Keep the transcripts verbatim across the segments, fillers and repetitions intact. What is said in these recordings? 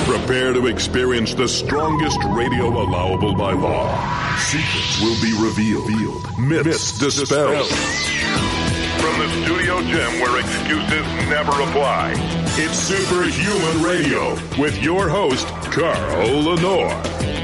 Prepare to experience the strongest radio allowable by law. Secrets will be revealed. Myths, Myths dispelled. From the studio gym where excuses never apply, it's Superhuman Radio with your host, Carl Lenore.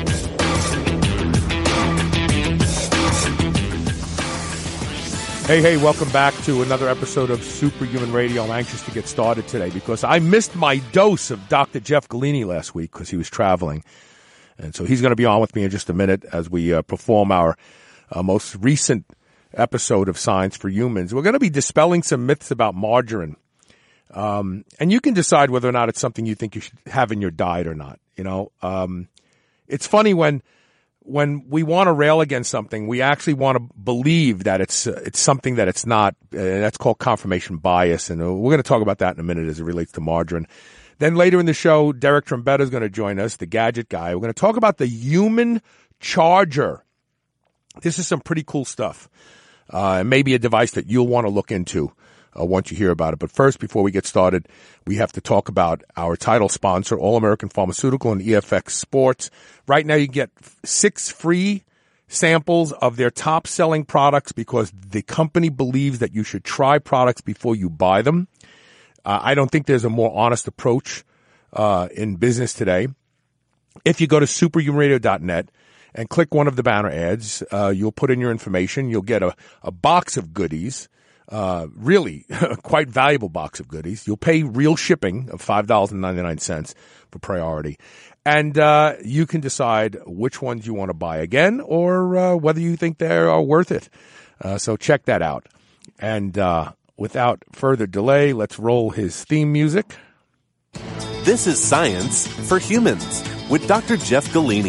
Hey, hey, welcome back to another episode of Superhuman Radio. I'm anxious to get started today because I missed my dose of Doctor Jeff Golini last week because he was traveling. And so he's going to be on with me in just a minute as we uh, perform our uh, most recent episode of Science for Humans. We're going to be dispelling some myths about margarine. Um, and you can decide whether or not it's something you think you should have in your diet or not. You know, um, it's funny when when we want to rail against something, we actually want to believe that it's uh, it's something that it's not. Uh, that's called confirmation bias. And uh, we're going to talk about that in a minute as it relates to margarine. Then later in the show, Derek Trombetta is going to join us, the gadget guy. We're going to talk about the human charger. This is some pretty cool stuff. Uh, and maybe a device that you'll want to look into uh, once you hear about it. But first, before we get started, we have to talk about our title sponsor, All American Pharmaceutical and E F X Sports. Right now, you get six free samples of their top-selling products because the company believes that you should try products before you buy them. Uh, I don't think there's a more honest approach uh, in business today. If you go to superhuman radio dot net and click one of the banner ads, uh, you'll put in your information. You'll get a, a box of goodies, uh, really quite valuable box of goodies. You'll pay real shipping of five dollars and ninety-nine cents for priority. And uh, you can decide which ones you want to buy again or uh, whether you think they are worth it. Uh, so check that out. And uh, without further delay, let's roll his theme music. This is Science for Humans with Doctor Jeff Golini.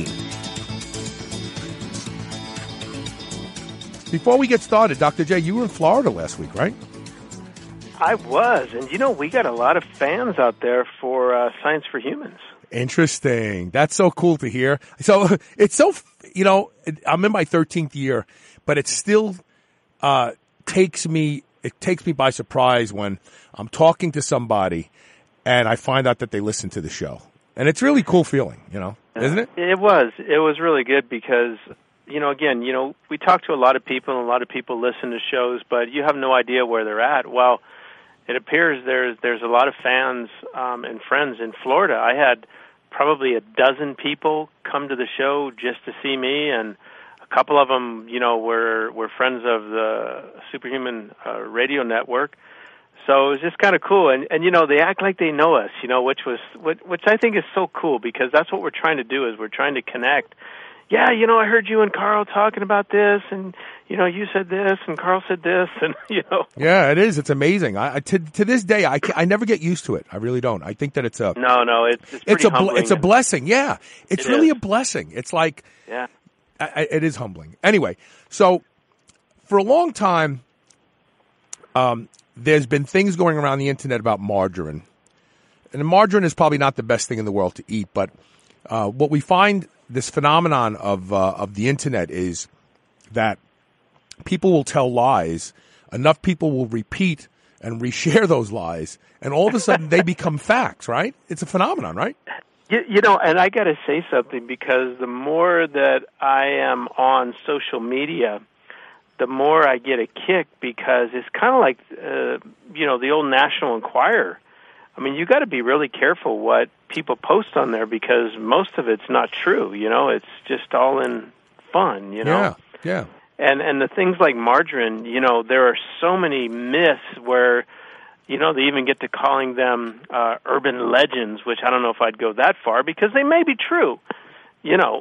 Before we get started, Doctor J, you were in Florida last week, right? I was. And, you know, we got a lot of fans out there for uh, Science for Humans. Interesting. That's so cool to hear. So it's so, you know, I'm in my thirteenth year, but it still uh, takes me, it takes me by surprise when I'm talking to somebody and I find out that they listen to the show. And it's really cool feeling, you know, isn't it? It was. It was really good because, you know, again, you know, we talk to a lot of people and a lot of people listen to shows, but you have no idea where they're at. Well, it appears there's there's a lot of fans um, and friends in Florida. I had probably a dozen people come to the show just to see me, and a couple of them, you know, were were friends of the Superhuman uh, Radio Network. So it was just kind of cool, and and you know, they act like they know us, you know, which was which, which I think is so cool because that's what we're trying to do is we're trying to connect. Yeah, you know, I heard you and Carl talking about this, and, you know, you said this, and Carl said this, and, you know. Yeah, it is. It's amazing. I, I to, to this day, I, I never get used to it. I really don't. I think that it's a... No, no, it's It's, it's a humbling. It's a blessing, yeah. It's it really is. a blessing. It's like... Yeah. I, it is humbling. Anyway, so for a long time, um, there's been things going around the internet about margarine. And margarine is probably not the best thing in the world to eat, but uh, what we find... This phenomenon of uh, of the internet is that people will tell lies. Enough people will repeat and reshare those lies, and all of a sudden they become facts. Right? It's a phenomenon, right? You, you know, and I got to say something because the more that I am on social media, the more I get a kick because it's kind of like uh, you know the old National Enquirer. I mean, you got to be really careful what people post on there because most of it's not true. You know, it's just all in fun. You know, yeah, yeah. And and the things like margarine, you know, there are so many myths where, you know, they even get to calling them uh, urban legends, which I don't know if I'd go that far because they may be true. You know,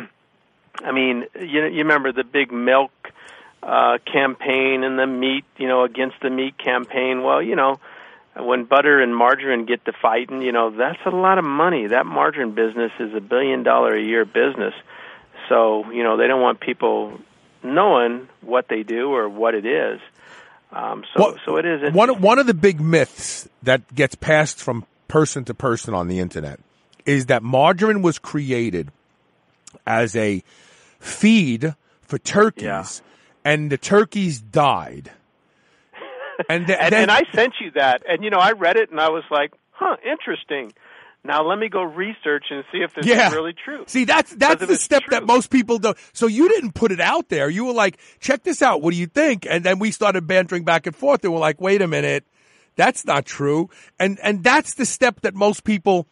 I mean, you you remember the big milk uh, campaign and the meat, you know, against the meat campaign. Well, you know. When butter and margarine get to fighting, you know, that's a lot of money. That margarine business is a billion dollar a year business. So, you know, they don't want people knowing what they do or what it is. Um, so, well, so it is. One, one of the big myths that gets passed from person to person on the internet is that margarine was created as a feed for turkeys, yeah. and the turkeys died. And, th- and, then, and I sent you that, and, you know, I read it, and I was like, huh, interesting. Now let me go research and see if this yeah. is really true. See, that's that's the step true. that most people do. So you didn't put it out there. You were like, check this out. What do you think? And then we started bantering back and forth. And we're like, wait a minute. That's not true. And and that's the step that most people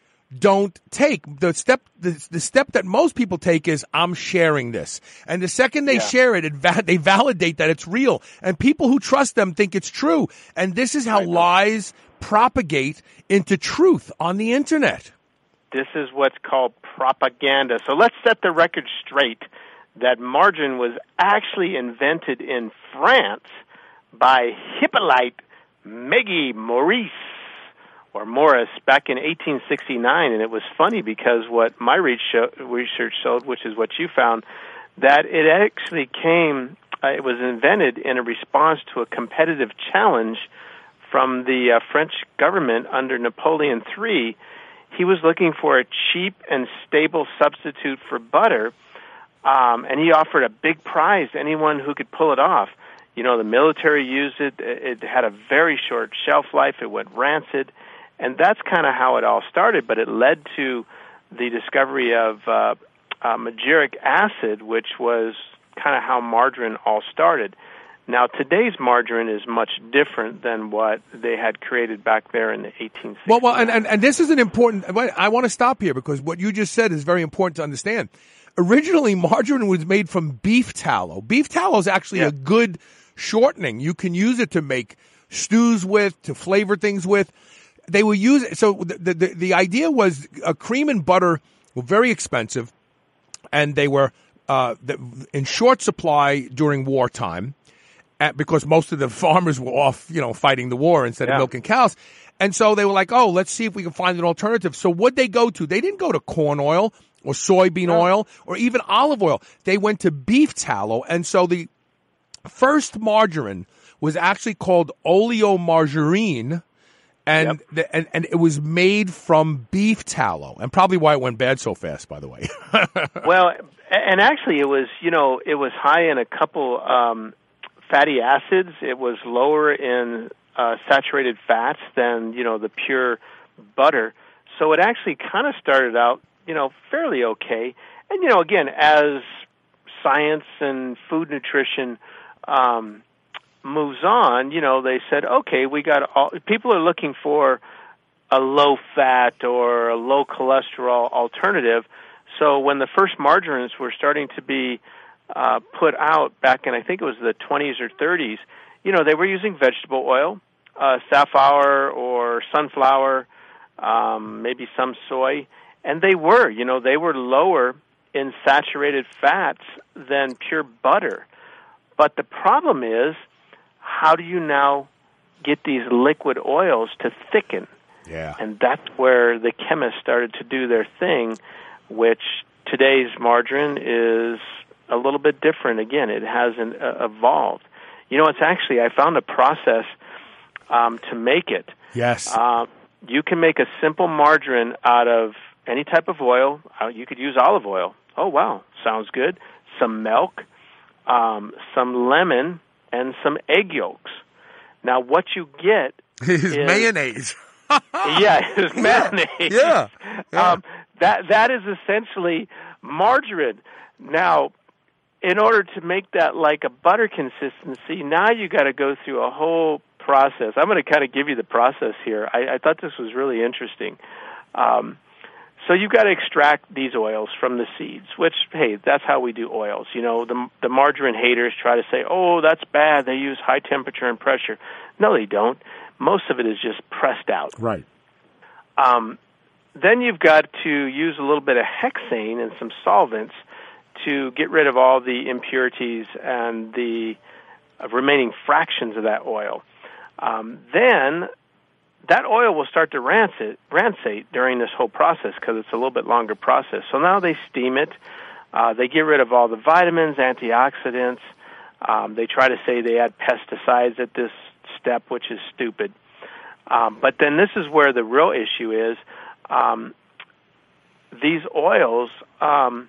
don't take. The step the, the step that most people take is, I'm sharing this. And the second they yeah. share it, it va- they validate that it's real. And people who trust them think it's true. And this is how lies propagate into truth on the internet. This is what's called propaganda. So let's set the record straight that margarine was actually invented in France by Hippolyte Maggie Maurice, or Morris, back in eighteen sixty-nine. And it was funny because what my research showed, which is what you found, that it actually came, uh, it was invented in a response to a competitive challenge from the uh, French government under Napoleon the Third. He was looking for a cheap and stable substitute for butter, um, and he offered a big prize to anyone who could pull it off. You know, the military used it. It had a very short shelf life. It went rancid. And that's kind of how it all started, but it led to the discovery of uh, uh, mageric acid, which was kind of how margarine all started. Now, today's margarine is much different than what they had created back there in the eighteen sixties. Well, well, and, and, and this is an important, I want to stop here because what you just said is very important to understand. Originally, margarine was made from beef tallow. Beef tallow is actually yeah. a good shortening. You can use it to make stews with, to flavor things with. They were using, so the, the, the idea was uh, cream and butter were very expensive, and they were uh, in short supply during wartime. Because most of the farmers were off, you know, fighting the war instead yeah. of milking cows. And so they were like, oh, let's see if we can find an alternative. So what'd they go to? They didn't go to corn oil or soybean no. oil or even olive oil. They went to beef tallow. And so the first margarine was actually called oleomargarine. And, yep. the, and and it was made from beef tallow. And probably why it went bad so fast, by the way. Well, and actually it was, you know, it was high in a couple um fatty acids. It was lower in uh, saturated fats than, you know, the pure butter. So it actually kind of started out, you know, fairly okay. And, you know, again, as science and food nutrition um, moves on, you know, they said, okay, we got all, people are looking for a low-fat or a low-cholesterol alternative. So when the first margarines were starting to be Uh, put out back in, I think it was the twenties or thirties, you know, they were using vegetable oil, uh, safflower or sunflower, um, maybe some soy, and they were, you know, they were lower in saturated fats than pure butter. But the problem is, how do you now get these liquid oils to thicken? Yeah. And that's where the chemists started to do their thing, which today's margarine is a little bit different. Again, it hasn't uh, evolved. You know, it's actually, I found a process um, to make it. Yes. Uh, you can make a simple margarine out of any type of oil. Uh, you could use olive oil. Oh, wow. Sounds good. Some milk, um, some lemon, and some egg yolks. Now, what you get is, is mayonnaise. yeah, it's mayonnaise. Yeah. yeah. Um, that that is essentially margarine. Now, in order to make that like a butter consistency, now you got to go through a whole process. I'm going to kind of give you the process here. I, I thought this was really interesting. Um, so you've got to extract these oils from the seeds, which, hey, that's how we do oils. You know, the, the margarine haters try to say, oh, that's bad. They use high temperature and pressure. No, they don't. Most of it is just pressed out. Right. Um, then you've got to use a little bit of hexane and some solvents to get rid of all the impurities and the uh, remaining fractions of that oil. Um, then that oil will start to rancid, rancate during this whole process because it's a little bit longer process. So now they steam it. Uh, they get rid of all the vitamins, antioxidants. Um, they try to say they add pesticides at this step, which is stupid. Um, but then this is where the real issue is. Um, these oils um,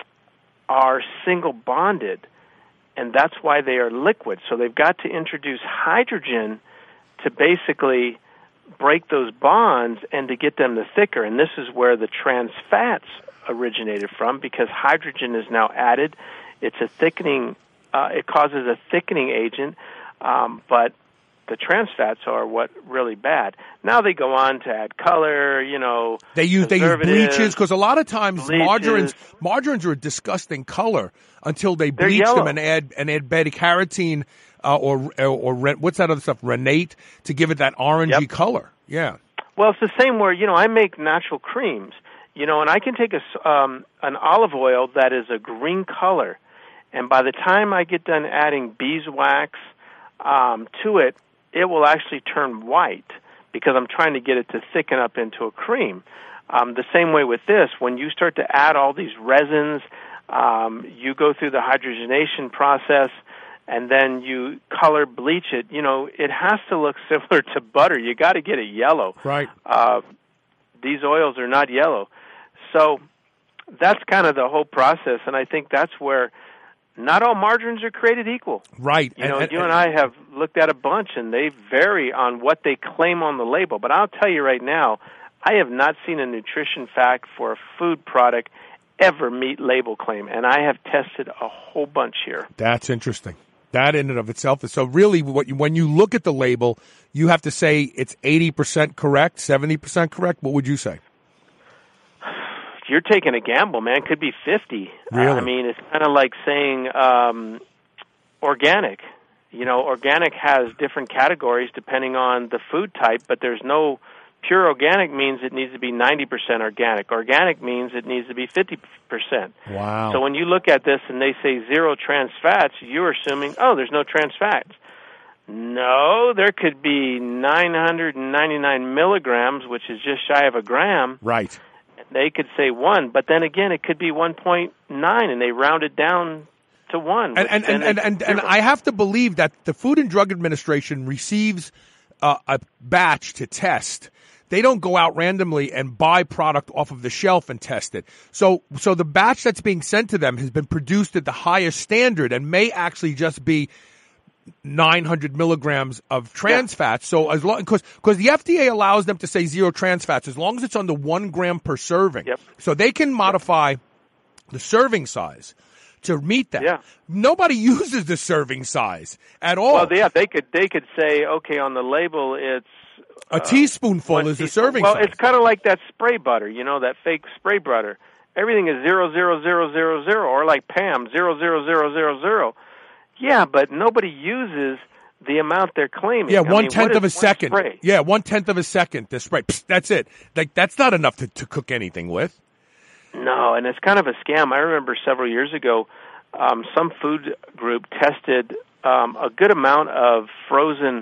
are single bonded, and that's why they are liquid. So they've got to introduce hydrogen to basically break those bonds and to get them to thicker. And this is where the trans fats originated from, because hydrogen is now added. It's a thickening, uh, it causes a thickening agent, um, but the trans fats are what really bad. Now they go on to add color, you know. They use they use bleaches, because a lot of times bleaches. margarines margarines are a disgusting color until they They're bleach yellow. them and add and add beta carotene uh, or or, or what's that other stuff, renate, to give it that orangey Yep. color. Yeah. Well, it's the same where, you know, I make natural creams, you know, and I can take a, um, an olive oil that is a green color, and by the time I get done adding beeswax um, to it, it will actually turn white because I'm trying to get it to thicken up into a cream. Um, the same way with this, when you start to add all these resins, um, you go through the hydrogenation process, and then you color bleach it. You know, it has to look similar to butter. You got to get it yellow. Right. Uh, these oils are not yellow. So that's kind of the whole process, and I think that's where not all margarines are created equal. Right. You know, and, you and I have looked at a bunch, and they vary on what they claim on the label. But I'll tell you right now, I have not seen a nutrition fact for a food product ever meet label claim, and I have tested a whole bunch here. That's interesting. That in and of itself is so really what you, when you look at the label, you have to say it's eighty percent correct, seventy percent correct. What would you say? You're taking a gamble, man. Could be fifty. Really? Uh, I mean, it's kind of like saying um, organic. You know, organic has different categories depending on the food type, but there's no pure organic means it needs to be ninety percent organic. Organic means it needs to be fifty percent. Wow. So when you look at this and they say zero trans fats, you're assuming, oh, there's no trans fats. No, there could be nine hundred ninety-nine milligrams, which is just shy of a gram. Right. They could say one, but then again, it could be one point nine, and they round it down to one. And and and, and, and, and I have to believe that the Food and Drug Administration receives uh, a batch to test. They don't go out randomly and buy product off of the shelf and test it. So, so the batch that's being sent to them has been produced at the highest standard and may actually just be nine hundred milligrams of trans yeah. fats. So as long, because, because the F D A allows them to say zero trans fats as long as it's under one gram per serving. Yep. So they can modify yep. the serving size to meet that. Yeah. Nobody uses the serving size at all. Well, yeah, they could, they could say, okay, on the label, it's, a uh, teaspoonful is teaspoon. the serving well, size. Well, it's kind of like that spray butter, you know, that fake spray butter. Everything is zero, zero, zero, zero, zero, or like Pam, zero, zero, zero, zero, zero. Yeah, but nobody uses the amount they're claiming. Yeah, I one mean, tenth of a one second. Spray? Yeah, one tenth of a second to spray. Psst, that's it. Like that's not enough to, to cook anything with. No, and it's kind of a scam. I remember several years ago, um, some food group tested um, a good amount of frozen,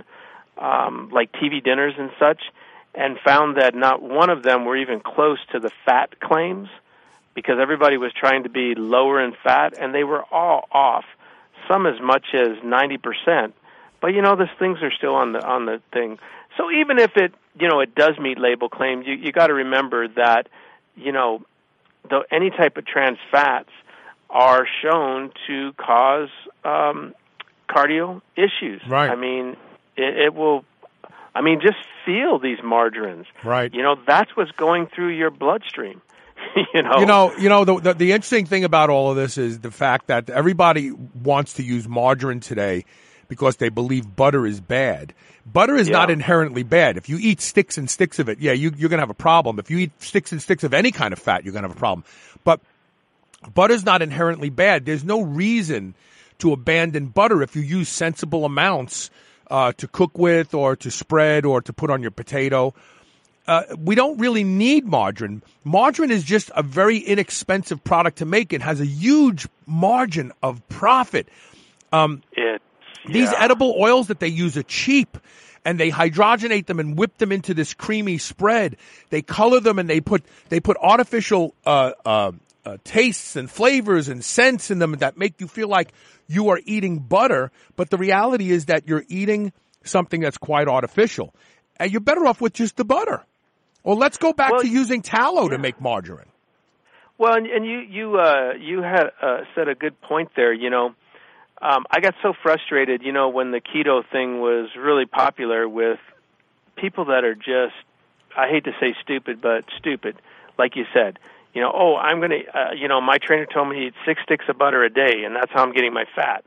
um, like T V dinners and such, and found that not one of them were even close to the fat claims, because everybody was trying to be lower in fat, and they were all off. Some as much as ninety percent. But, you know, these things are still on the on the thing. So even if it, you know, it does meet label claim, you you got to remember that, you know, the, any type of trans fats are shown to cause um, cardio issues. Right. I mean, it, it will, I mean, just feel these margarines. Right. You know, that's what's going through your bloodstream. You know, you know, you know the, the the interesting thing about all of this is the fact that everybody wants to use margarine today because they believe butter is bad. Butter is yeah. not inherently bad. If you eat sticks and sticks of it, yeah, you, you're going to have a problem. If you eat sticks and sticks of any kind of fat, you're going to have a problem. But butter's not inherently bad. There's no reason to abandon butter if you use sensible amounts uh, to cook with or to spread or to put on your potato. Uh, we don't really need margarine. Margarine is just a very inexpensive product to make and has a huge margin of profit. Um, it, yeah. These edible oils that they use are cheap, and they hydrogenate them and whip them into this creamy spread. They color them and they put they put artificial uh, uh, uh, tastes and flavors and scents in them that make you feel like you are eating butter. But the reality is that you're eating something that's quite artificial, and you're better off with just the butter. Well, let's go back well, to using tallow yeah. to make margarine. Well, and, and you you uh, you had uh, said a good point there. You know, um, I got so frustrated. You know, when the keto thing was really popular with people that are just, I hate to say stupid, but stupid, like you said. You know, oh, I'm going to, uh, you know, my trainer told me to eat six sticks of butter a day, and that's how I'm getting my fat.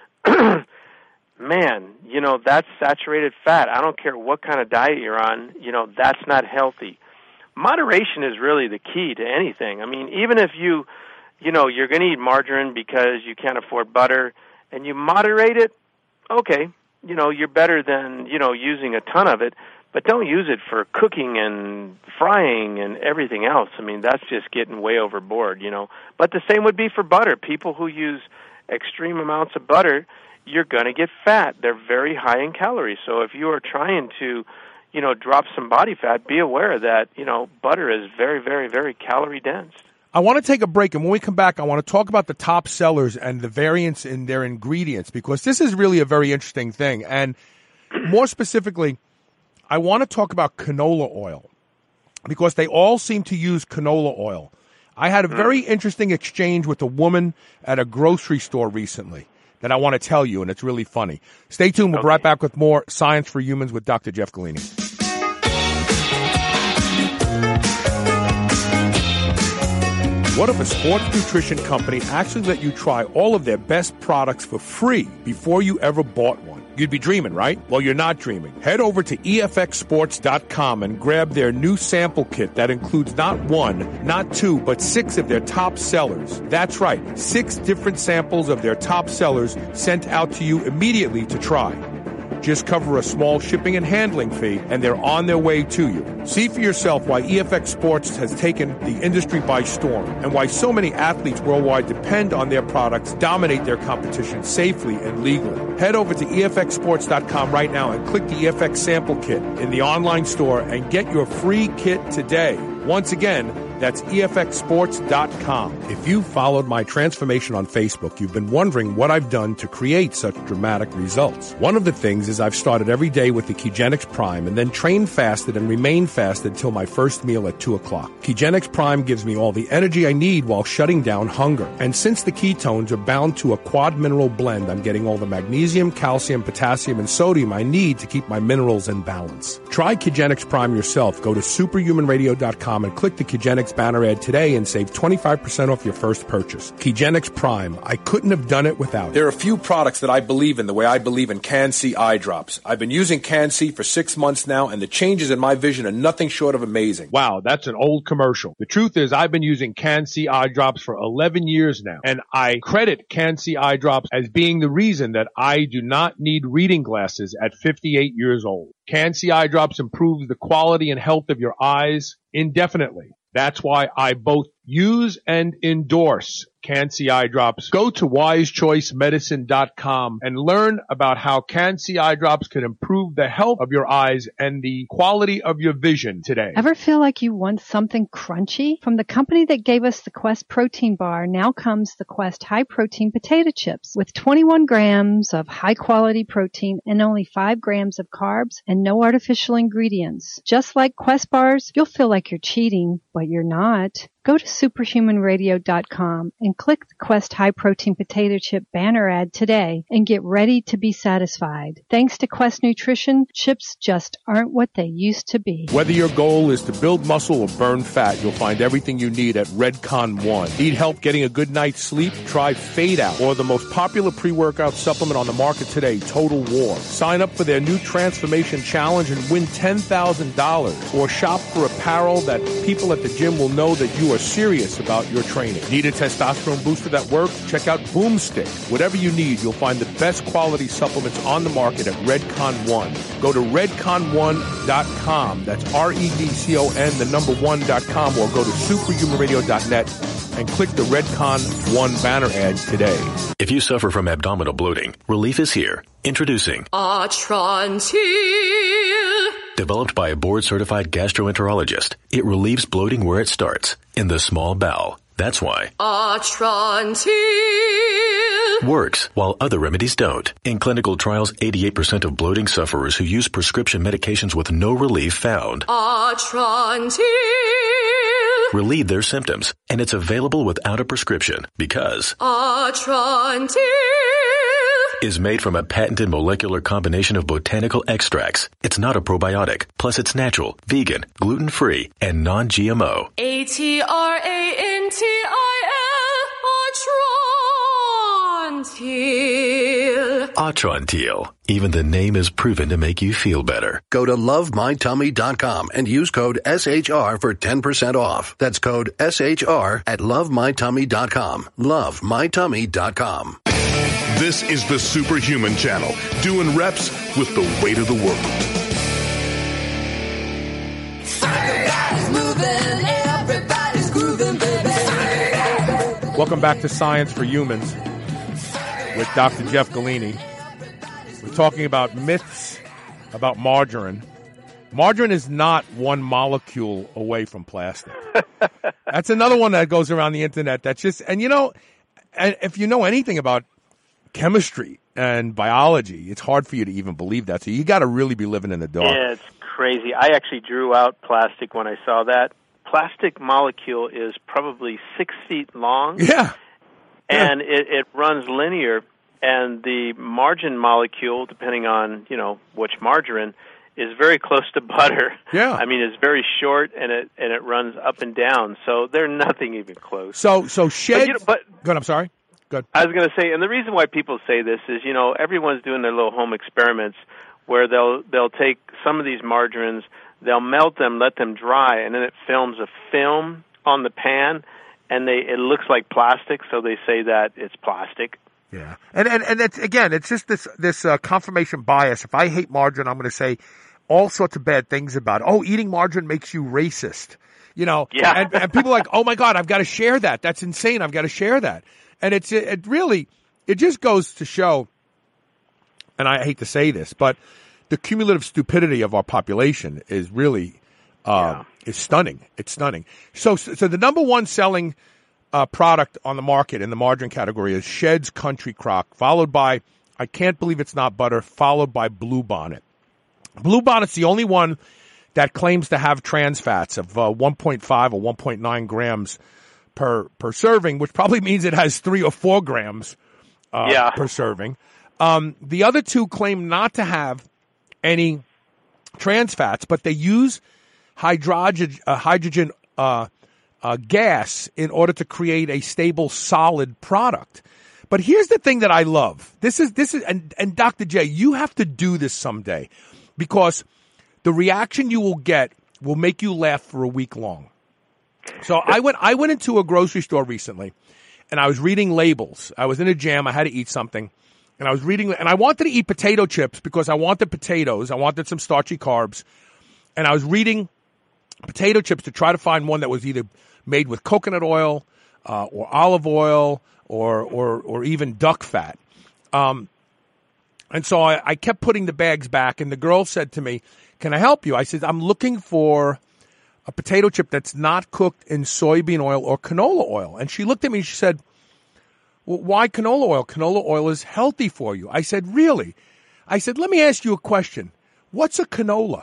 Man, you know, that's saturated fat. I don't care what kind of diet you're on, you know, that's not healthy. Moderation is really the key to anything. I mean, even if you, you know, you're going to eat margarine because you can't afford butter, and you moderate it, okay, you know, you're better than, you know, using a ton of it, but don't use it for cooking and frying and everything else. I mean, that's just getting way overboard, you know. But the same would be for butter. People who use extreme amounts of butter, you're going to get fat. They're very high in calories. So if you are trying to, you know, drop some body fat, be aware that, you know, butter is very, very, very calorie dense. I want to take a break, and when we come back, I want to talk about the top sellers and the variance in their ingredients, because this is really a very interesting thing. And more specifically, I want to talk about canola oil, because they all seem to use canola oil. I had a very interesting exchange with a woman at a grocery store recently that I want to tell you, and it's really funny. Stay tuned. We'll be right back with more Science for Humans with Doctor Jeff Golini. What if a sports nutrition company actually let you try all of their best products for free before you ever bought one? You'd be dreaming, right? Well, you're not dreaming. Head over to E F X sports dot com and grab their new sample kit that includes not one, not two, but six of their top sellers. That's right, six different samples of their top sellers sent out to you immediately to try. Just cover a small shipping and handling fee, and they're on their way to you. See for yourself why E F X Sports has taken the industry by storm, and why so many athletes worldwide depend on their products, dominate their competition safely and legally. Head over to E F X sports dot com right now and click the E F X sample kit in the online store and get your free kit today. Once again, that's E F X sports dot com. If you followed my transformation on Facebook, you've been wondering what I've done to create such dramatic results. One of the things is I've started every day with the Kegenix Prime and then trained fasted and remained fasted till my first meal at two o'clock. Kegenix Prime gives me all the energy I need while shutting down hunger. And since the ketones are bound to a quad mineral blend, I'm getting all the magnesium, calcium, potassium, and sodium I need to keep my minerals in balance. Try Kegenix Prime yourself. Go to superhuman radio dot com and click the Kegenix banner ad today and save twenty-five percent off your first purchase. Kegenix Prime. I couldn't have done it without it. There are a few products that I believe in the way I believe in Can-C eye drops. I've been using Can-C for six months now, and the changes in my vision are nothing short of amazing. Wow, that's an old commercial. The truth is I've been using Can-C eye drops for eleven years now, and I credit Can-C eye drops as being the reason that I do not need reading glasses at fifty-eight years old. Can-C eye drops improves the quality and health of your eyes indefinitely. That's why I both use and endorse Can-C eye drops. Go to wise choice medicine dot com and learn about how Can-C eye drops can improve the health of your eyes and the quality of your vision today. Ever feel like you want something crunchy? From the company that gave us the Quest protein bar, now comes the Quest high protein potato chips with twenty-one grams of high quality protein and only five grams of carbs and no artificial ingredients. Just like Quest bars, you'll feel like you're cheating, but you're not. Go to superhuman radio dot com and click the Quest High Protein Potato Chip banner ad today and get ready to be satisfied. Thanks to Quest Nutrition, chips just aren't what they used to be. Whether your goal is to build muscle or burn fat, you'll find everything you need at Redcon One. Need help getting a good night's sleep? Try Fade Out, or the most popular pre-workout supplement on the market today, Total War. Sign up for their new Transformation Challenge and win ten thousand dollars. Or shop for apparel that people at the gym will know that you are serious about your training. Need a testosterone booster that works? Check out Boomstick. Whatever you need, you'll find the best quality supplements on the market at Redcon One. Go to redcon one dot com. That's R E D C O N, the number one dot com, or go to superhuman radio dot net and click the Redcon One banner ad today. If you suffer from abdominal bloating, relief is here. Introducing Atrantil. Developed by a board-certified gastroenterologist, it relieves bloating where it starts, in the small bowel. That's why Atrantil works while other remedies don't. In clinical trials, eighty-eight percent of bloating sufferers who use prescription medications with no relief found Atrantil relieve their symptoms, and it's available without a prescription because Atrantil is made from a patented molecular combination of botanical extracts. It's not a probiotic. Plus, it's natural, vegan, gluten-free, and non-G M O. A T R A N T I L, Atrantil. Atrantil. Even the name is proven to make you feel better. Go to love my tummy dot com and use code S H R for ten percent off. That's code S H R at love my tummy dot com. love my tummy dot com. This is the Superhuman Channel, doing reps with the weight of the world. Everybody's moving, everybody's grooving, baby. Welcome back to Science for Humans with Doctor Jeff Galini. We're talking about myths about margarine. Margarine is not one molecule away from plastic. That's another one that goes around the internet. That's just, and you know, and if you know anything about chemistry and biology, it's hard for you to even believe that. So you got to really be living in the dark. Yeah, it's crazy. I actually drew out plastic when I saw that. Plastic molecule is probably six feet long. Yeah. And it, it runs linear, and the margarine molecule, depending on, you know, which margarine, is very close to butter. Yeah. I mean, it's very short, and it and it runs up and down, so they're nothing even close. So, so sheds... But, you know, but, Good, I'm sorry. Good. I was going to say, and the reason why people say this is, you know, everyone's doing their little home experiments where they'll they'll take some of these margarines, they'll melt them, let them dry, and then it films a film on the pan, and they it looks like plastic, so they say that it's plastic. Yeah, and and and it's, again, it's just this this uh, confirmation bias. If I hate margarine, I'm going to say all sorts of bad things about it. Oh, eating margarine makes you racist. You know, yeah. and, and people are like, oh my God, I've got to share that. That's insane. I've got to share that. And it's it, it really, it just goes to show, and I hate to say this, but the cumulative stupidity of our population is really uh, yeah. is stunning. It's stunning. So, so the number one selling uh, product on the market in the margarine category is Shed's Country Crock, followed by, I can't believe it's not butter, followed by Blue Bonnet. Blue Bonnet's the only one that claims to have trans fats of uh, one point five or one point nine grams per per serving, which probably means it has three or four grams uh, yeah. per serving. Um, the other two claim not to have any trans fats, but they use hydrogen uh, hydrogen uh, uh, gas in order to create a stable, solid product. But here's the thing that I love. This is this is and, and Doctor J, you have to do this someday, because the reaction you will get will make you laugh for a week long. So I went I went into a grocery store recently, and I was reading labels. I was in a jam. I had to eat something, and I was reading, and I wanted to eat potato chips because I wanted potatoes. I wanted some starchy carbs, and I was reading potato chips to try to find one that was either made with coconut oil uh, or olive oil or or or even duck fat. Um, and so I, I kept putting the bags back, and the girl said to me, "Can I help you?" I said, "I'm looking for a potato chip that's not cooked in soybean oil or canola oil." And she looked at me and she said, "Well, why canola oil? Canola oil is healthy for you." I said, "Really?" I said, "Let me ask you a question. What's a canola?"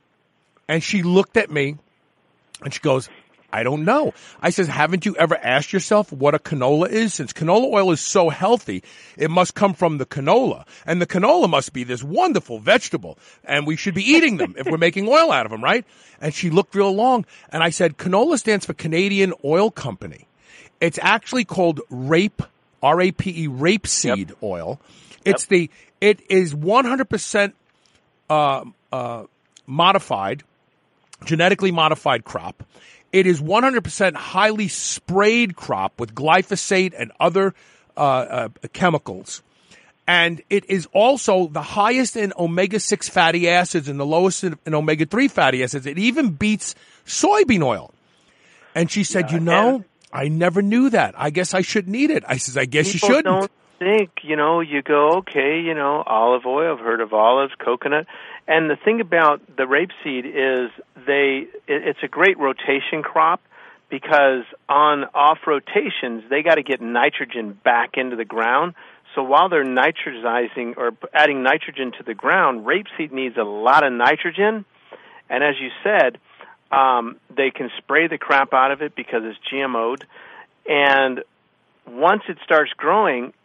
And she looked at me and she goes, "I don't know." I said, "Haven't you ever asked yourself what a canola is? Since canola oil is so healthy, it must come from the canola. And the canola must be this wonderful vegetable. And we should be eating them if we're making oil out of them, right?" And she looked real long. And I said, "Canola stands for Canadian Oil Company. It's actually called rape, R A P E, rapeseed yep. oil. It's yep. the, it is one hundred percent uh, uh, modified, genetically modified crop. It is one hundred percent highly sprayed crop with glyphosate and other uh, uh, chemicals. And it is also the highest in omega six fatty acids and the lowest in, in omega three fatty acids. It even beats soybean oil." And she said, yeah, "You know, I never knew that. I guess I shouldn't eat it." I says, "I guess you shouldn't." Don't think, you know, you go, okay, you know, olive oil, I've heard of olives, coconut. And the thing about the rapeseed is they, it, it's a great rotation crop, because on off rotations, they got to get nitrogen back into the ground. So while they're nitrotizing or adding nitrogen to the ground, rapeseed needs a lot of nitrogen. And as you said, um, they can spray the crap out of it because it's G M O'd. And once it starts growing,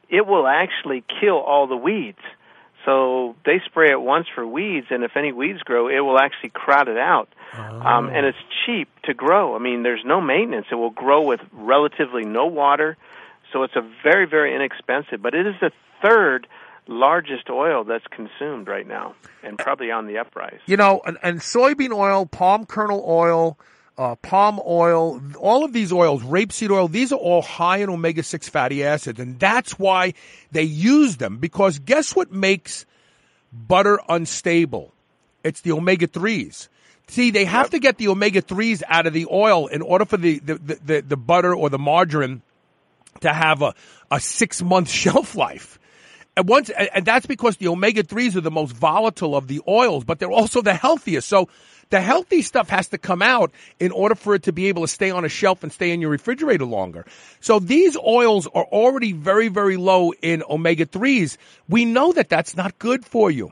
it will actually kill all the weeds. So they spray it once for weeds, and if any weeds grow, it will actually crowd it out. Oh. Um, and it's cheap to grow. I mean, there's no maintenance. It will grow with relatively no water, so it's a very, very inexpensive. But it is the third largest oil that's consumed right now, and probably on the uprise. You know, and, and soybean oil, palm kernel oil, uh, palm oil, all of these oils, rapeseed oil, these are all high in omega six fatty acids, and that's why they use them, because guess what makes butter unstable? It's the omega threes. See, they have yep. to get the omega threes out of the oil in order for the, the, the, the, the butter or the margarine to have a, a six-month shelf life. And once, and that's because the omega threes are the most volatile of the oils, but they're also the healthiest. So the healthy stuff has to come out in order for it to be able to stay on a shelf and stay in your refrigerator longer. So these oils are already very, very low in omega threes. We know that that's not good for you.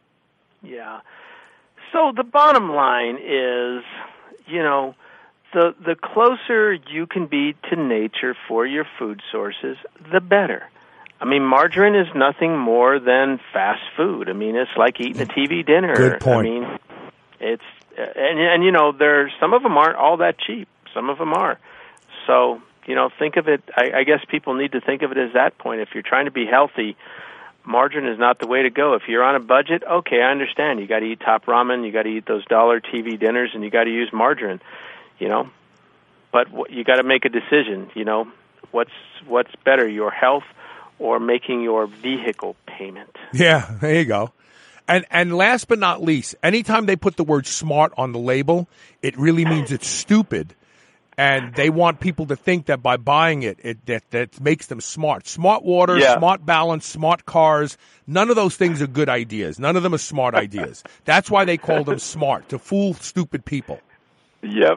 Yeah. So the bottom line is, you know, the the closer you can be to nature for your food sources, the better. I mean, margarine is nothing more than fast food. I mean, it's like eating a T V dinner. Good point. I mean, it's and and you know, there's some of them aren't all that cheap. Some of them are. So, you know, think of it. I, I guess people need to think of it as that point. If you're trying to be healthy, margarine is not the way to go. If you're on a budget, okay, I understand. You got to eat top ramen, you got to eat those dollar T V dinners, and you got to use margarine. You know, but you got to make a decision. You know, what's what's better, your health or making your vehicle payment? Yeah, there you go. And and last but not least, anytime they put the word smart on the label, it really means it's stupid. And they want people to think that by buying it, it that, that makes them smart. Smart water, yeah. smart balance, smart cars. None of those things are good ideas. None of them are smart ideas. That's why they call them smart, to fool stupid people. Yep.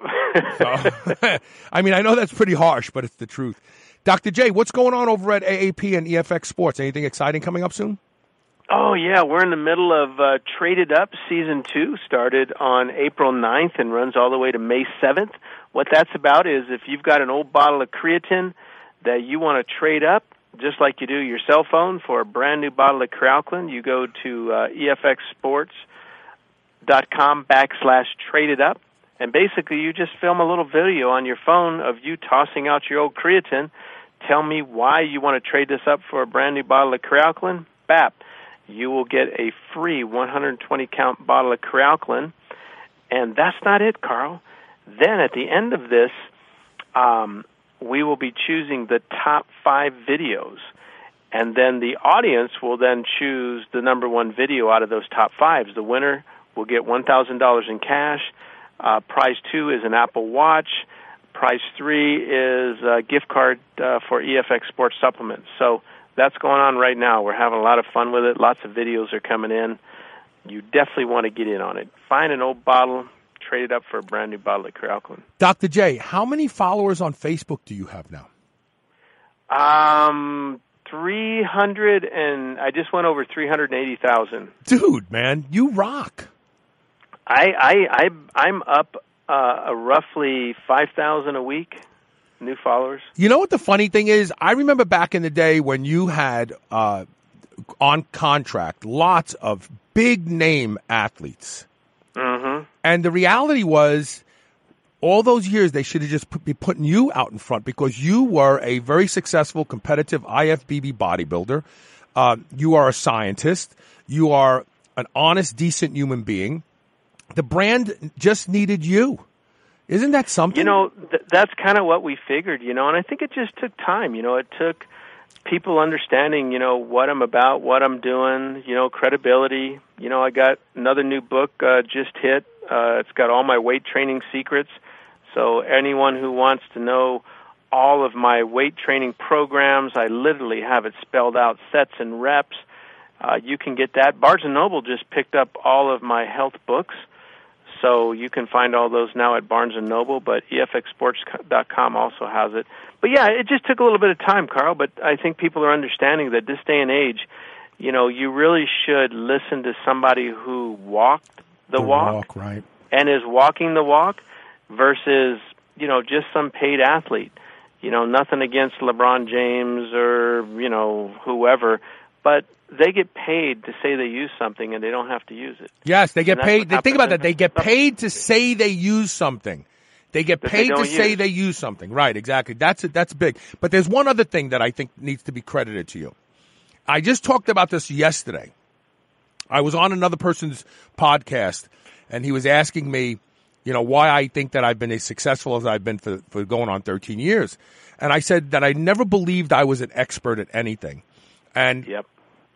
so, I mean, I know that's pretty harsh, but it's the truth. Doctor J, what's going on over at A A P and E F X Sports? Anything exciting coming up soon? Oh, yeah. We're in the middle of uh, Traded Up Season two, started on April ninth and runs all the way to May seventh. What that's about is if you've got an old bottle of creatine that you want to trade up, just like you do your cell phone, for a brand new bottle of Kralklin, you go to uh, efxsports.com backslash traded up, and basically you just film a little video on your phone of you tossing out your old creatine. Tell me why you want to trade this up for a brand new bottle of Kralklin. Bap. You will get a free one hundred twenty count bottle of Kralklin. And that's not it, Carl. Then at the end of this, um, we will be choosing the top five videos. And then the audience will then choose the number one video out of those top fives. The winner will get one thousand dollars in cash. Uh, prize two is an Apple Watch. Prize three is a gift card uh, for E F X Sports Supplements. So that's going on right now. We're having a lot of fun with it. Lots of videos are coming in. You definitely want to get in on it. Find an old bottle, trade it up for a brand new bottle of Kralklin. Doctor J, how many followers on Facebook do you have now? Um, three hundred, and I just went over three hundred eighty thousand. Dude, man, you rock. I, I, I, I'm up uh, a roughly five thousand a week. New followers. You know what the funny thing is? I remember back in the day when you had uh, on contract lots of big name athletes. Mm-hmm. And the reality was, all those years they should have just put, be putting you out in front, because you were a very successful, competitive I F B B bodybuilder. Uh, you are a scientist. You are an honest, decent human being. The brand just needed you. Isn't that something? You know, th- that's kind of what we figured, you know, and I think it just took time. You know, it took people understanding, you know, what I'm about, what I'm doing, you know, credibility. You know, I got another new book uh, just hit. Uh, it's got all my weight training secrets. So anyone who wants to know all of my weight training programs, I literally have it spelled out, sets and reps. Uh, you can get that. Barnes and Noble just picked up all of my health books. So you can find all those now at Barnes and Noble, but E F X sports dot com also has it. But yeah, it just took a little bit of time, Carl, but I think people are understanding that this day and age, you know, you really should listen to somebody who walked the, the walk, walk right. and is walking the walk versus, you know, just some paid athlete. You know, nothing against LeBron James or, you know, whoever, but they get paid to say they use something and they don't have to use it. Yes, they get And that's paid. what They think about happens that. They in get some- paid to say they use something. They get That they paid to don't say use. they use something. Right, exactly. That's it. That's big. But there's one other thing that I think needs to be credited to you. I just talked about this yesterday. I was on another person's podcast, and he was asking me, you know, why I think that I've been as successful as I've been for, for going on thirteen years. And I said that I never believed I was an expert at anything. And Yep.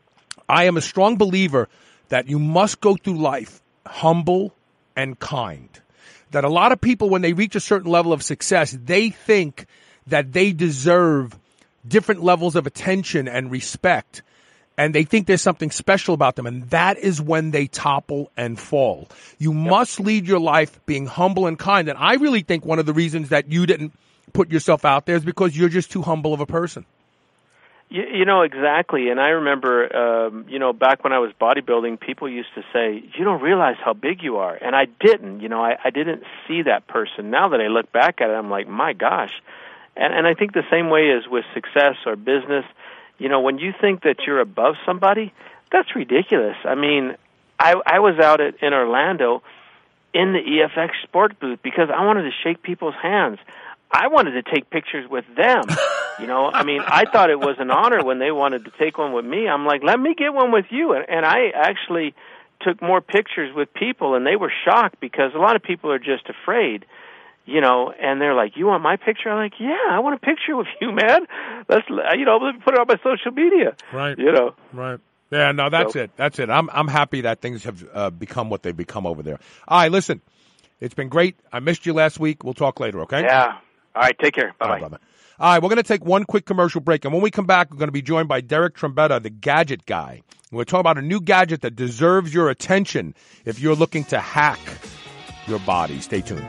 I am a strong believer that you must go through life humble and kind. That a lot of people, when they reach a certain level of success, they think that they deserve different levels of attention and respect. And they think there's something special about them. And that is when they topple and fall. You yep. must lead your life being humble and kind. And I really think one of the reasons that you didn't put yourself out there is because you're just too humble of a person. You, you know, exactly. And I remember, um, you know, back when I was bodybuilding, people used to say, you don't realize how big you are. And I didn't, you know, I, I didn't see that person. Now that I look back at it, I'm like, my gosh. And, and I think the same way is with success or business. You know, when you think that you're above somebody, that's ridiculous. I mean, I, I was out at, in Orlando in the E F X sport booth because I wanted to shake people's hands. I wanted to take pictures with them. You know, I mean, I thought it was an honor when they wanted to take one with me. I'm like, let me get one with you. And, and I actually took more pictures with people, and they were shocked because a lot of people are just afraid, you know, and they're like, you want my picture? I'm like, yeah, I want a picture with you, man. Let's, you know, let me put it on my social media. Right. You know. Right. Yeah, no, that's so, it. That's it. I'm I'm happy that things have uh, become what they've become over there. All right, listen, it's been great. I missed you last week. We'll talk later, okay? Yeah. All right, take care. Bye-bye. All right, All right, we're going to take one quick commercial break, and when we come back, we're going to be joined by Derek Trombetta, the gadget guy. We're talking about a new gadget that deserves your attention if you're looking to hack your body. Stay tuned.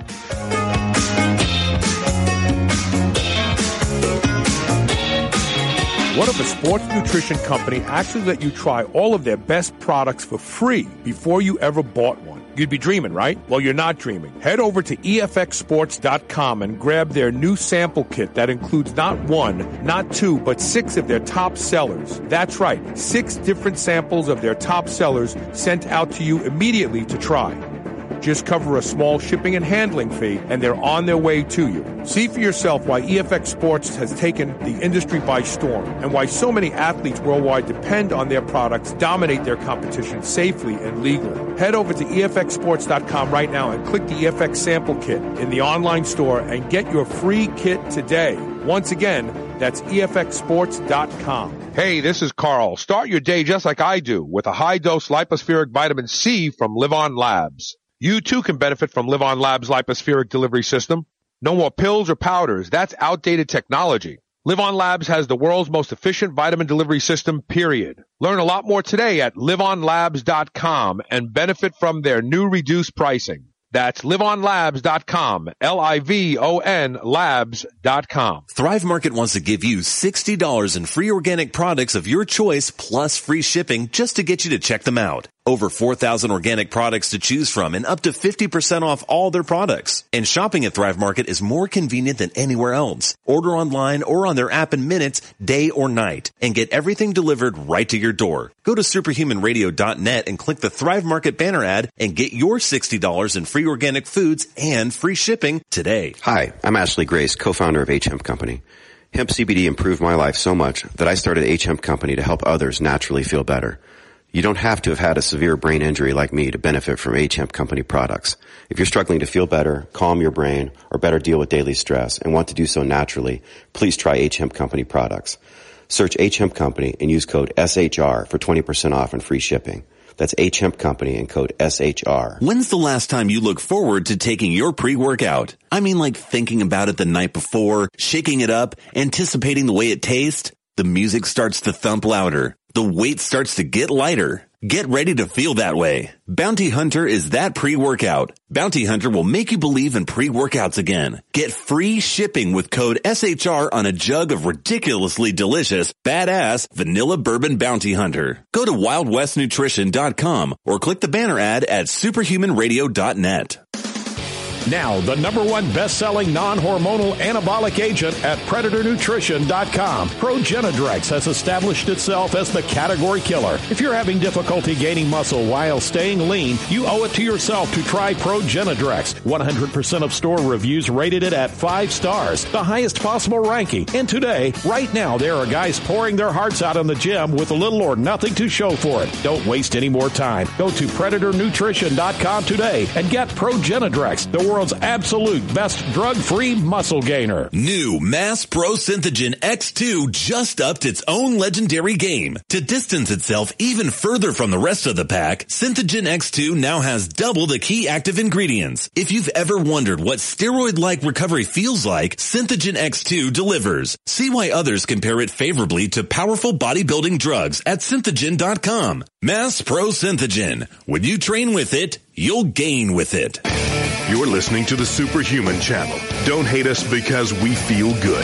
What if a sports nutrition company actually let you try all of their best products for free before you ever bought one? You'd be dreaming, right? Well, you're not dreaming. Head over to E F X sports dot com and grab their new sample kit that includes not one, not two, but six of their top sellers. That's right, six different samples of their top sellers sent out to you immediately to try. Just cover a small shipping and handling fee, and they're on their way to you. See for yourself why E F X Sports has taken the industry by storm and why so many athletes worldwide depend on their products, dominate their competition safely and legally. Head over to E F X sports dot com right now and click the E F X sample kit in the online store and get your free kit today. Once again, that's E F X sports dot com. Hey, this is Carl. Start your day just like I do with a high-dose lipospheric vitamin C from Live On Labs. You too can benefit from Live On Labs' lipospheric delivery system. No more pills or powders. That's outdated technology. Live On Labs has the world's most efficient vitamin delivery system, period. Learn a lot more today at live on labs dot com and benefit from their new reduced pricing. That's live on labs dot com, L I V O N labs dot com. Thrive Market wants to give you sixty dollars in free organic products of your choice plus free shipping just to get you to check them out. Over four thousand organic products to choose from and up to fifty percent off all their products. And shopping at Thrive Market is more convenient than anywhere else. Order online or on their app in minutes, day or night, and get everything delivered right to your door. Go to superhuman radio dot net and click the Thrive Market banner ad and get your sixty dollars in free organic foods and free shipping today. Hi, I'm Ashley Grace, co-founder of H Hemp Company. Hemp C B D improved my life so much that I started H Hemp Company to help others naturally feel better. You don't have to have had a severe brain injury like me to benefit from H Hemp Company products. If you're struggling to feel better, calm your brain, or better deal with daily stress and want to do so naturally, please try H Hemp Company products. Search H Hemp Company and use code S H R for twenty percent off and free shipping. That's H Hemp Company and code S H R. When's the last time you look forward to taking your pre-workout? I mean, like thinking about it the night before, shaking it up, anticipating the way it tastes. The music starts to thump louder. The weight starts to get lighter. Get ready to feel that way. Bounty Hunter is that pre-workout. Bounty Hunter will make you believe in pre-workouts again. Get free shipping with code S H R on a jug of ridiculously delicious, badass vanilla bourbon Bounty Hunter. Go to wild west nutrition dot com or click the banner ad at superhuman radio dot net. Now, the number one best-selling non-hormonal anabolic agent at Predator Nutrition dot com. Progenadrex has established itself as the category killer. If you're having difficulty gaining muscle while staying lean, you owe it to yourself to try Progenadrex. one hundred percent of store reviews rated it at five stars, the highest possible ranking. And today, right now, there are guys pouring their hearts out in the gym with little or nothing to show for it. Don't waste any more time. Go to Predator Nutrition dot com today and get Progenadrex, the world's absolute best drug-free muscle gainer. New Mass Pro Synthogen X two just upped its own legendary game. To distance itself even further from the rest of the pack, Synthogen X two now has double the key active ingredients. If you've ever wondered what steroid-like recovery feels like, Synthogen X two delivers. See why others compare it favorably to powerful bodybuilding drugs at Synthogen dot com. Mass Pro Synthogen. When you train with it, you'll gain with it. You're listening to the Superhuman Channel. Don't hate us because we feel good.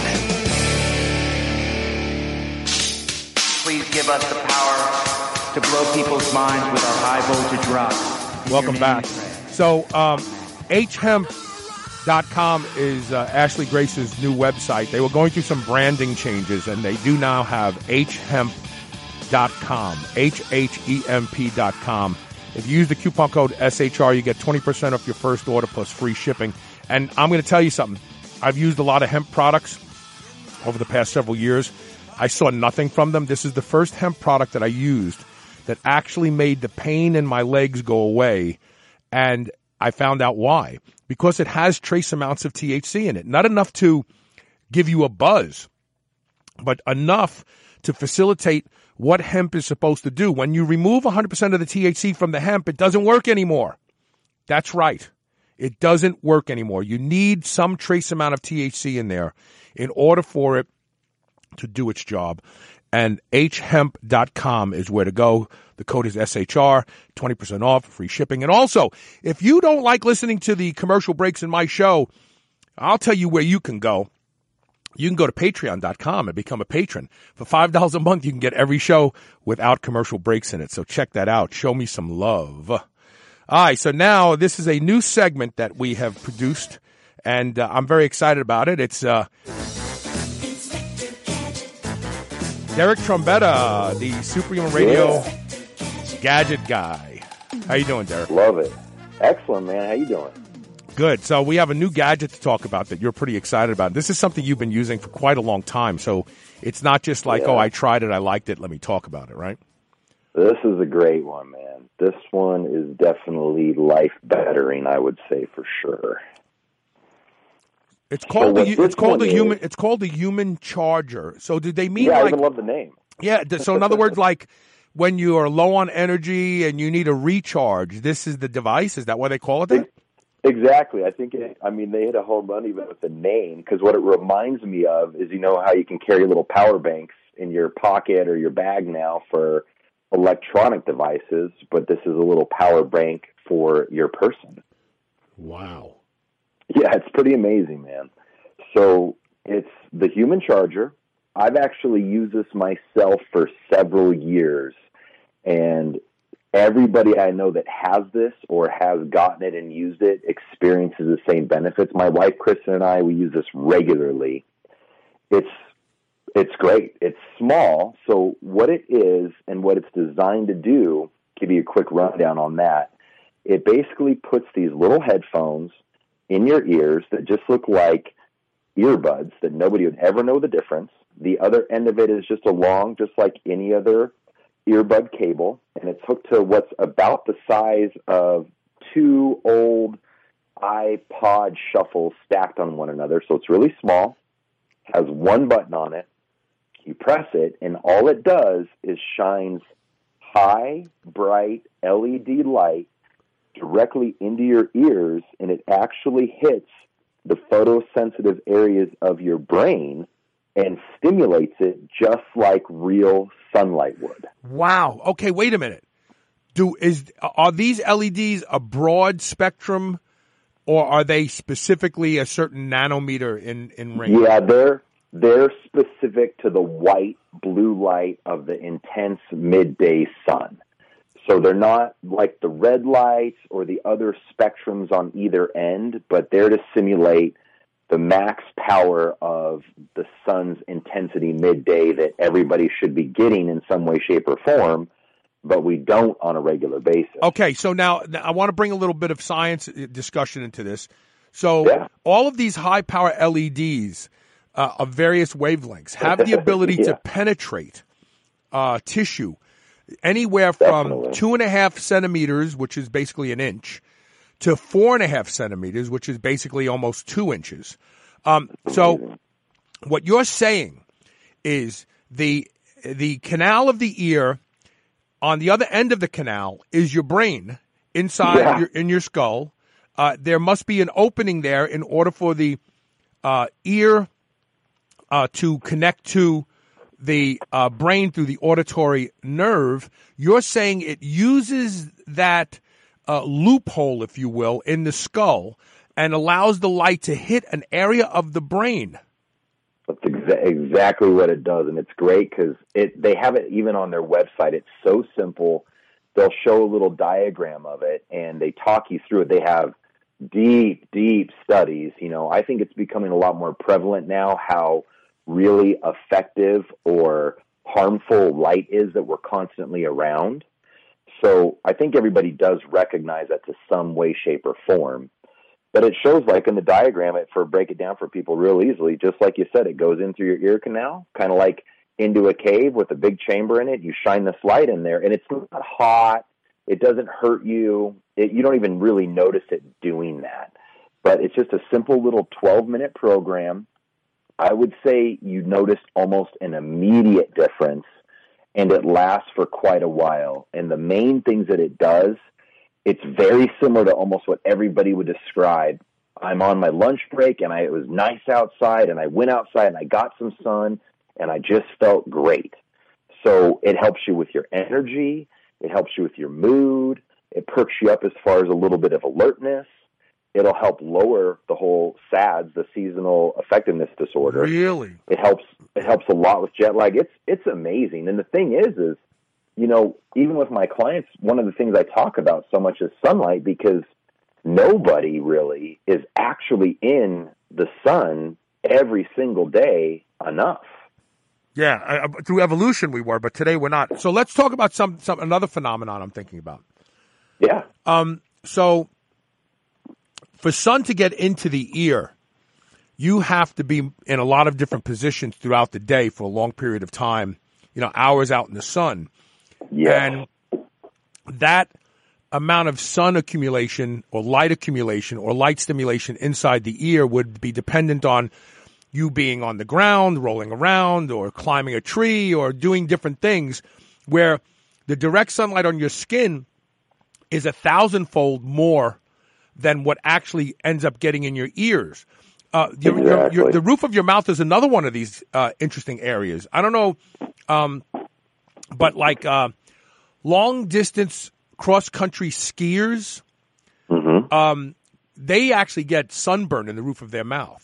Please give us the power to blow people's minds with our high voltage rock. Welcome back. So, um, H hemp dot com is uh, Ashley Grace's new website. They were going through some branding changes, and they do now have H hemp dot com, H H E M P dot com. If you use the coupon code S H R, you get twenty percent off your first order plus free shipping. And I'm going to tell you something. I've used a lot of hemp products over the past several years. I saw nothing from them. This is the first hemp product that I used that actually made the pain in my legs go away. And I found out why. Because it has trace amounts of T H C in it. Not enough to give you a buzz, but enough to facilitate what hemp is supposed to do. When you remove one hundred percent of the T H C from the hemp, it doesn't work anymore. That's right. It doesn't work anymore. You need some trace amount of T H C in there in order for it to do its job. And H hemp dot com is where to go. The code is S H R, twenty percent off, free shipping. And also, if you don't like listening to the commercial breaks in my show, I'll tell you where you can go. You can go to Patreon dot com and become a patron. For five dollars a month, you can get every show without commercial breaks in it. So check that out. Show me some love. All right, so now this is a new segment that we have produced, and uh, I'm very excited about it. It's uh, Derek Trombetta, the Superhuman Radio yeah. gadget guy. How you doing, Derek? Love it. Excellent, man. How you doing? Good. So we have a new gadget to talk about that you're pretty excited about. This is something you've been using for quite a long time. So it's not just like, yeah. oh, I tried it, I liked it, let me talk about it, right? This is a great one, man. This one is definitely life-bettering, I would say, for sure. It's called so the it's called the human it's called the human charger. So did they mean yeah, like I even love the name. Yeah, so in other words, like when you are low on energy and you need a recharge, this is the device? Is that why they call it that? Exactly. I think, it, I mean, they hit a home run even with the name, because what it reminds me of is, you know, how you can carry little power banks in your pocket or your bag now for electronic devices, but this is a little power bank for your person. Wow. Yeah, it's pretty amazing, man. So it's the human charger. I've actually used this myself for several years, and everybody I know that has this or has gotten it and used it experiences the same benefits. My wife, Kristen, and I, we use this regularly. It's it's great. It's small. So what it is and what it's designed to do, give you a quick rundown on that. It basically puts these little headphones in your ears that just look like earbuds that nobody would ever know the difference. The other end of it is just a long, just like any other earbud cable, and it's hooked to what's about the size of two old iPod shuffles stacked on one another. So it's really small, has one button on it. You press it, and all it does is shines high, bright L E D light directly into your ears, and it actually hits the photosensitive areas of your brain and stimulates it just like real sunlight would. Wow. Okay, wait a minute. Do is are these L E Ds a broad spectrum, or are they specifically a certain nanometer in, in range? Yeah, they're they're specific to the white blue light of the intense midday sun. So they're not like the red lights or the other spectrums on either end, but they're to simulate the max power of the sun's intensity midday that everybody should be getting in some way, shape, or form, but we don't on a regular basis. Okay, so now, now I want to bring a little bit of science discussion into this. So yeah. all of these high-power L E Ds uh, of various wavelengths have the ability yeah. to penetrate uh, tissue anywhere from Definitely. two and a half centimeters, which is basically an inch, to four and a half centimeters, which is basically almost two inches. Um, so what you're saying is the the canal of the ear, on the other end of the canal is your brain inside yeah. your, in your skull. Uh, there must be an opening there in order for the uh, ear uh, to connect to the uh, brain through the auditory nerve. You're saying it uses that uh, loophole, if you will, in the skull and allows the light to hit an area of the brain. That's exa- exactly what it does, and it's great because it they have it even on their website. It's so simple. They'll show a little diagram of it, and they talk you through it. They have deep, deep studies. You know, I think it's becoming a lot more prevalent now how really effective or harmful light is that we're constantly around. So I think everybody does recognize that to some way, shape, or form. But it shows, like in the diagram, it for break it down for people real easily. Just like you said, it goes in through your ear canal, kind of like into a cave with a big chamber in it. You shine this light in there, and it's not hot. It doesn't hurt you. It, you don't even really notice it doing that. But it's just a simple little twelve-minute program. I would say you notice almost an immediate difference, and it lasts for quite a while. And the main things that it does, it's very similar to almost what everybody would describe. I'm on my lunch break, and I, it was nice outside, and I went outside, and I got some sun, and I just felt great. So it helps you with your energy. It helps you with your mood. It perks you up as far as a little bit of alertness. It'll help lower the whole S A D S, the seasonal effectiveness disorder. Really? It helps. It helps a lot with jet lag. It's it's amazing. And the thing is, is you know, even with my clients, one of the things I talk about so much is sunlight, because nobody really is actually in the sun every single day enough. Yeah, uh, through evolution we were, but today we're not. So let's talk about some, some another phenomenon I'm thinking about. Yeah. Um. So for sun to get into the ear, you have to be in a lot of different positions throughout the day for a long period of time, you know, hours out in the sun. Yeah. And that amount of sun accumulation or light accumulation or light stimulation inside the ear would be dependent on you being on the ground, rolling around, or climbing a tree, or doing different things, where the direct sunlight on your skin is a thousandfold more than what actually ends up getting in your ears. Uh, your, exactly. your, your, the roof of your mouth is another one of these uh, interesting areas. I don't know, um, but like uh, long-distance cross-country skiers, mm-hmm. um, they actually get sunburn in the roof of their mouth.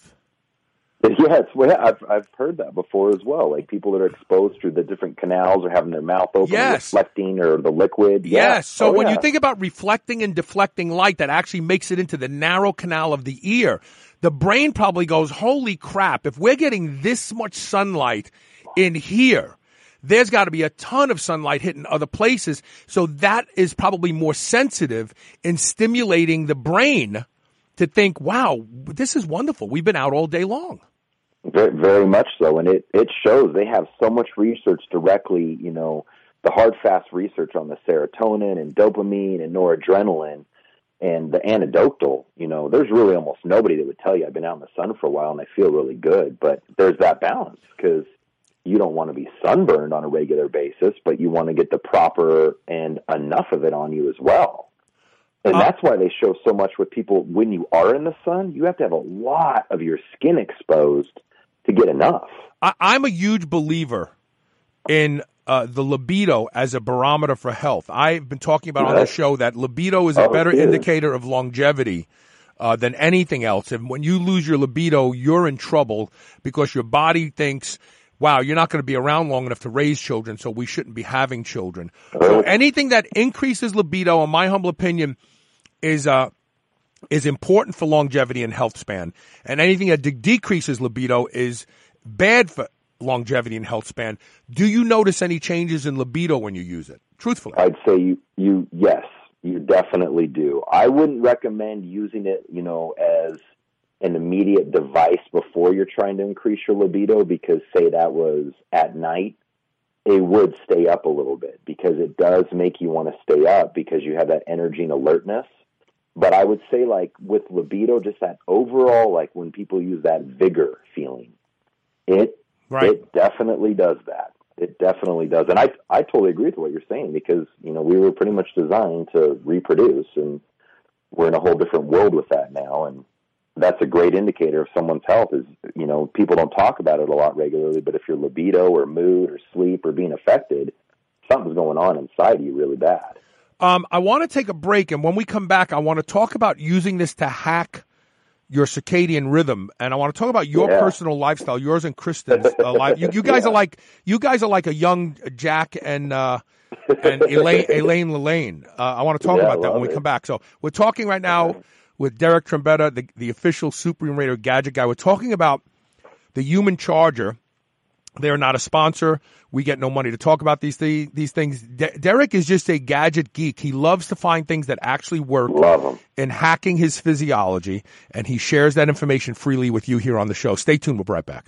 Yes, well, I've I've heard that before as well. Like people that are exposed to the different canals or having their mouth open, yes. reflecting, or the liquid. Yes. Yeah. So oh, when yeah. you think about reflecting and deflecting light that actually makes it into the narrow canal of the ear, the brain probably goes, "Holy crap! If we're getting this much sunlight in here, there's got to be a ton of sunlight hitting other places." So that is probably more sensitive in stimulating the brain to think, "Wow, this is wonderful. We've been out all day long." Very, very much so, and it, it shows. They have so much research directly, you know, the hard, fast research on the serotonin and dopamine and noradrenaline and the anecdotal. You know, there's really almost nobody that would tell you, I've been out in the sun for a while and I feel really good. But there's that balance, because you don't want to be sunburned on a regular basis, but you want to get the proper and enough of it on you as well. And that's why they show so much with people when you are in the sun. You have to have a lot of your skin exposed to get enough. I, I'm a huge believer in uh, the libido as a barometer for health. I've been talking about yes. on the show that libido is a oh, better indicator of longevity uh, than anything else. And when you lose your libido, you're in trouble, because your body thinks wow, you're not going to be around long enough to raise children, so we shouldn't be having children. So anything that increases libido, in my humble opinion, is uh is important for longevity and health span. And anything that de- decreases libido is bad for longevity and health span. Do you notice any changes in libido when you use it? Truthfully. I'd say you, you yes, you definitely do. I wouldn't recommend using it, you know, as an immediate device before you're trying to increase your libido, because say that was at night, it would stay up a little bit because it does make you want to stay up because you have that energy and alertness. But I would say, like, with libido, just that overall, like when people use that vigor feeling, it right. it definitely does that. It definitely does. And I I totally agree with what you're saying, because, you know, we were pretty much designed to reproduce, and we're in a whole different world with that now. And that's a great indicator of someone's health is, you know, people don't talk about it a lot regularly, but if your libido or mood or sleep are being affected, something's going on inside you really bad. Um, I want to take a break, and when we come back, I want to talk about using this to hack your circadian rhythm, and I want to talk about your yeah. personal lifestyle, yours and Kristen's uh, life. You, you guys yeah. are like you guys are like a young Jack and uh, and Elaine Elaine Lelaine. Uh, I want to talk yeah, about that when we it. come back. So we're talking right now with Derek Trombetta, the, the official Superhuman Radio gadget guy. We're talking about the Human Charger. They're not a sponsor. We get no money to talk about these th- these things. De- Derek is just a gadget geek. He loves to find things that actually work in hacking his physiology, and he shares that information freely with you here on the show. Stay tuned. We'll be right back.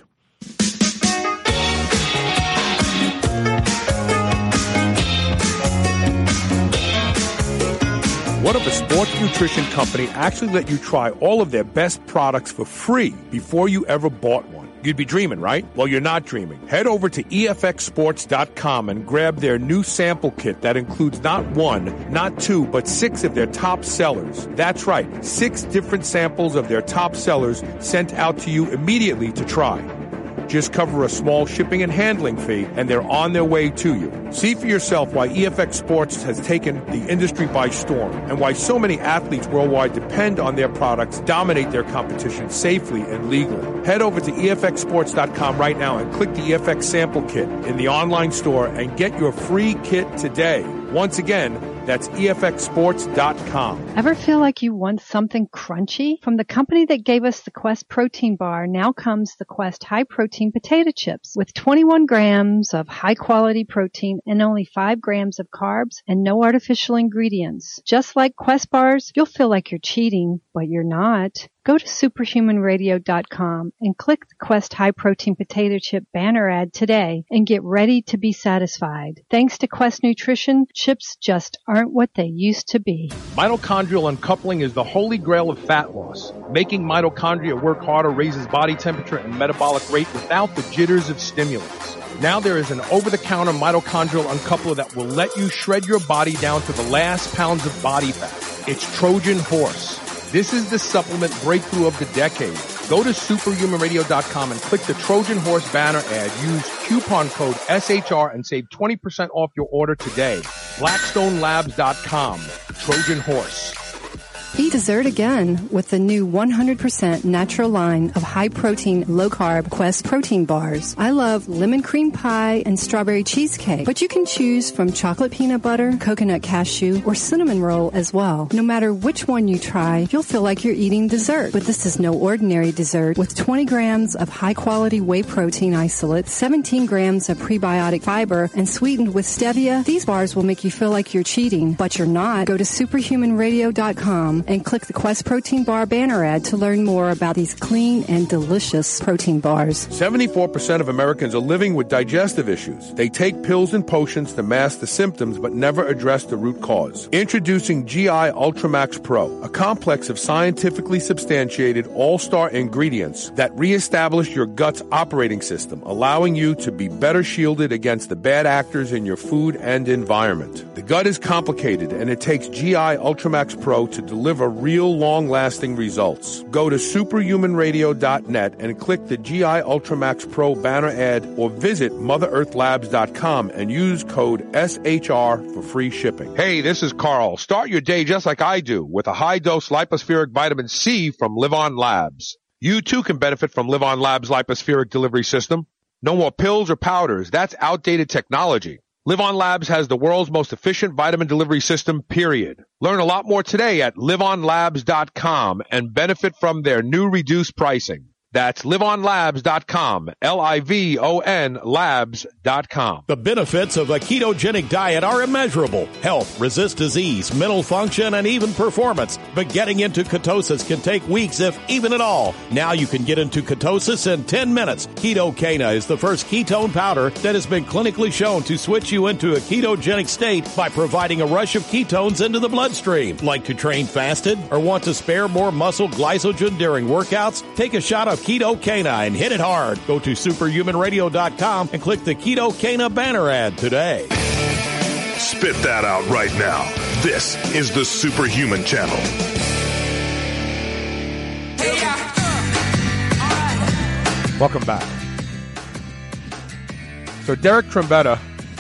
What if a sports nutrition company actually let you try all of their best products for free before you ever bought one? You'd be dreaming, right? Well, you're not dreaming. Head over to E F X sports dot com and grab their new sample kit that includes not one, not two, but six of their top sellers. That's right, six different samples of their top sellers sent out to you immediately to try. Just cover a small shipping and handling fee, and they're on their way to you. See for yourself why E F X Sports has taken the industry by storm, and why so many athletes worldwide depend on their products, dominate their competition safely and legally. Head over to E F X sports dot com right now and click the E F X sample kit in the online store and get your free kit today. Once again, that's E F X sports dot com. Ever feel like you want something crunchy? From the company that gave us the Quest protein bar, now comes the Quest high protein potato chips with twenty-one grams of high quality protein and only five grams of carbs and no artificial ingredients. Just like Quest bars, you'll feel like you're cheating, but you're not. Go to superhuman radio dot com and click the Quest High Protein Potato Chip banner ad today and get ready to be satisfied. Thanks to Quest Nutrition, chips just aren't what they used to be. Mitochondrial uncoupling is the holy grail of fat loss. Making mitochondria work harder raises body temperature and metabolic rate without the jitters of stimulants. Now there is an over-the-counter mitochondrial uncoupler that will let you shred your body down to the last pounds of body fat. It's Trojan Horse. This is the supplement breakthrough of the decade. Go to superhuman radio dot com and click the Trojan Horse banner ad. Use coupon code S H R and save twenty percent off your order today. blackstone labs dot com. Trojan Horse. Eat dessert again with the new one hundred percent natural line of high-protein, low-carb Quest protein bars. I love lemon cream pie and strawberry cheesecake, but you can choose from chocolate peanut butter, coconut cashew, or cinnamon roll as well. No matter which one you try, you'll feel like you're eating dessert. But this is no ordinary dessert. With twenty grams of high-quality whey protein isolate, seventeen grams of prebiotic fiber, and sweetened with stevia, these bars will make you feel like you're cheating, but you're not. Go to superhuman radio dot com and click the Quest Protein Bar banner ad to learn more about these clean and delicious protein bars. seventy-four percent of Americans are living with digestive issues. They take pills and potions to mask the symptoms but never address the root cause. Introducing G I Ultramax Pro, a complex of scientifically substantiated all-star ingredients that reestablish your gut's operating system, allowing you to be better shielded against the bad actors in your food and environment. The gut is complicated, and it takes G I Ultramax Pro to deliver real long-lasting results. Go to superhuman radio dot net and click the G I Ultramax Pro banner ad, or visit mother earth labs dot com and use code S H R for free shipping. Hey, this is Carl. Start your day just like I do with a high-dose lipospheric vitamin C from Live On Labs. You too can benefit from Live On Labs lipospheric delivery system. No more pills or powders. That's outdated technology. Live On Labs has the world's most efficient vitamin delivery system, period. Learn a lot more today at live on labs dot com and benefit from their new reduced pricing. That's live on labs dot com, L I V O N labs dot com. The benefits of a ketogenic diet are immeasurable. Health, resist disease, mental function, and even performance. But getting into ketosis can take weeks, if even at all. Now you can get into ketosis in ten minutes. Ketocana is the first ketone powder that has been clinically shown to switch you into a ketogenic state by providing a rush of ketones into the bloodstream. Like to train fasted or want to spare more muscle glycogen during workouts? Take a shot of Ketocana and hit it hard. Go to superhuman radio dot com and click the Ketocana banner ad today. Spit that out right now. This is the Superhuman Channel. Welcome back. So Derek Trombetta,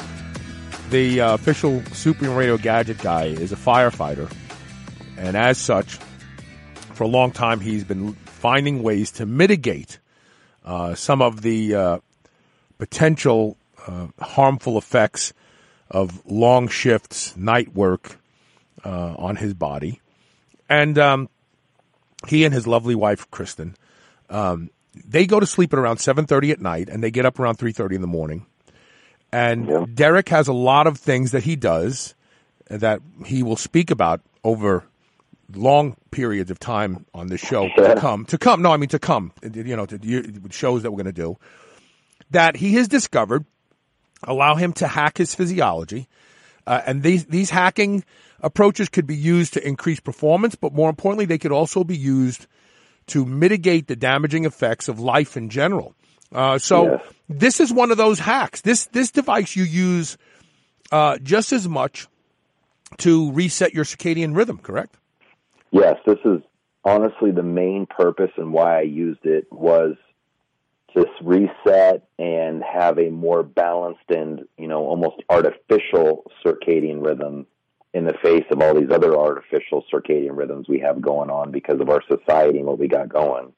the uh, official Superhuman Radio gadget guy, is a firefighter. And as such, for a long time, he's been finding ways to mitigate uh, some of the uh, potential uh, harmful effects of long shifts, night work uh, on his body. And um, he and his lovely wife, Kristen, um, they go to sleep at around seven thirty at night, and they get up around three thirty in the morning. And yeah. Derek has a lot of things that he does that he will speak about over long periods of time on this show to come, to come, no, I mean to come, you know, to shows that we're going to do, that he has discovered allow him to hack his physiology. Uh, and these, these hacking approaches could be used to increase performance, but more importantly, they could also be used to mitigate the damaging effects of life in general. Uh, so yes. This is one of those hacks. This, this device you use uh, just as much to reset your circadian rhythm, correct? Yes, this is honestly the main purpose and why I used it was to reset and have a more balanced and, you know, almost artificial circadian rhythm in the face of all these other artificial circadian rhythms we have going on because of our society and what we got going.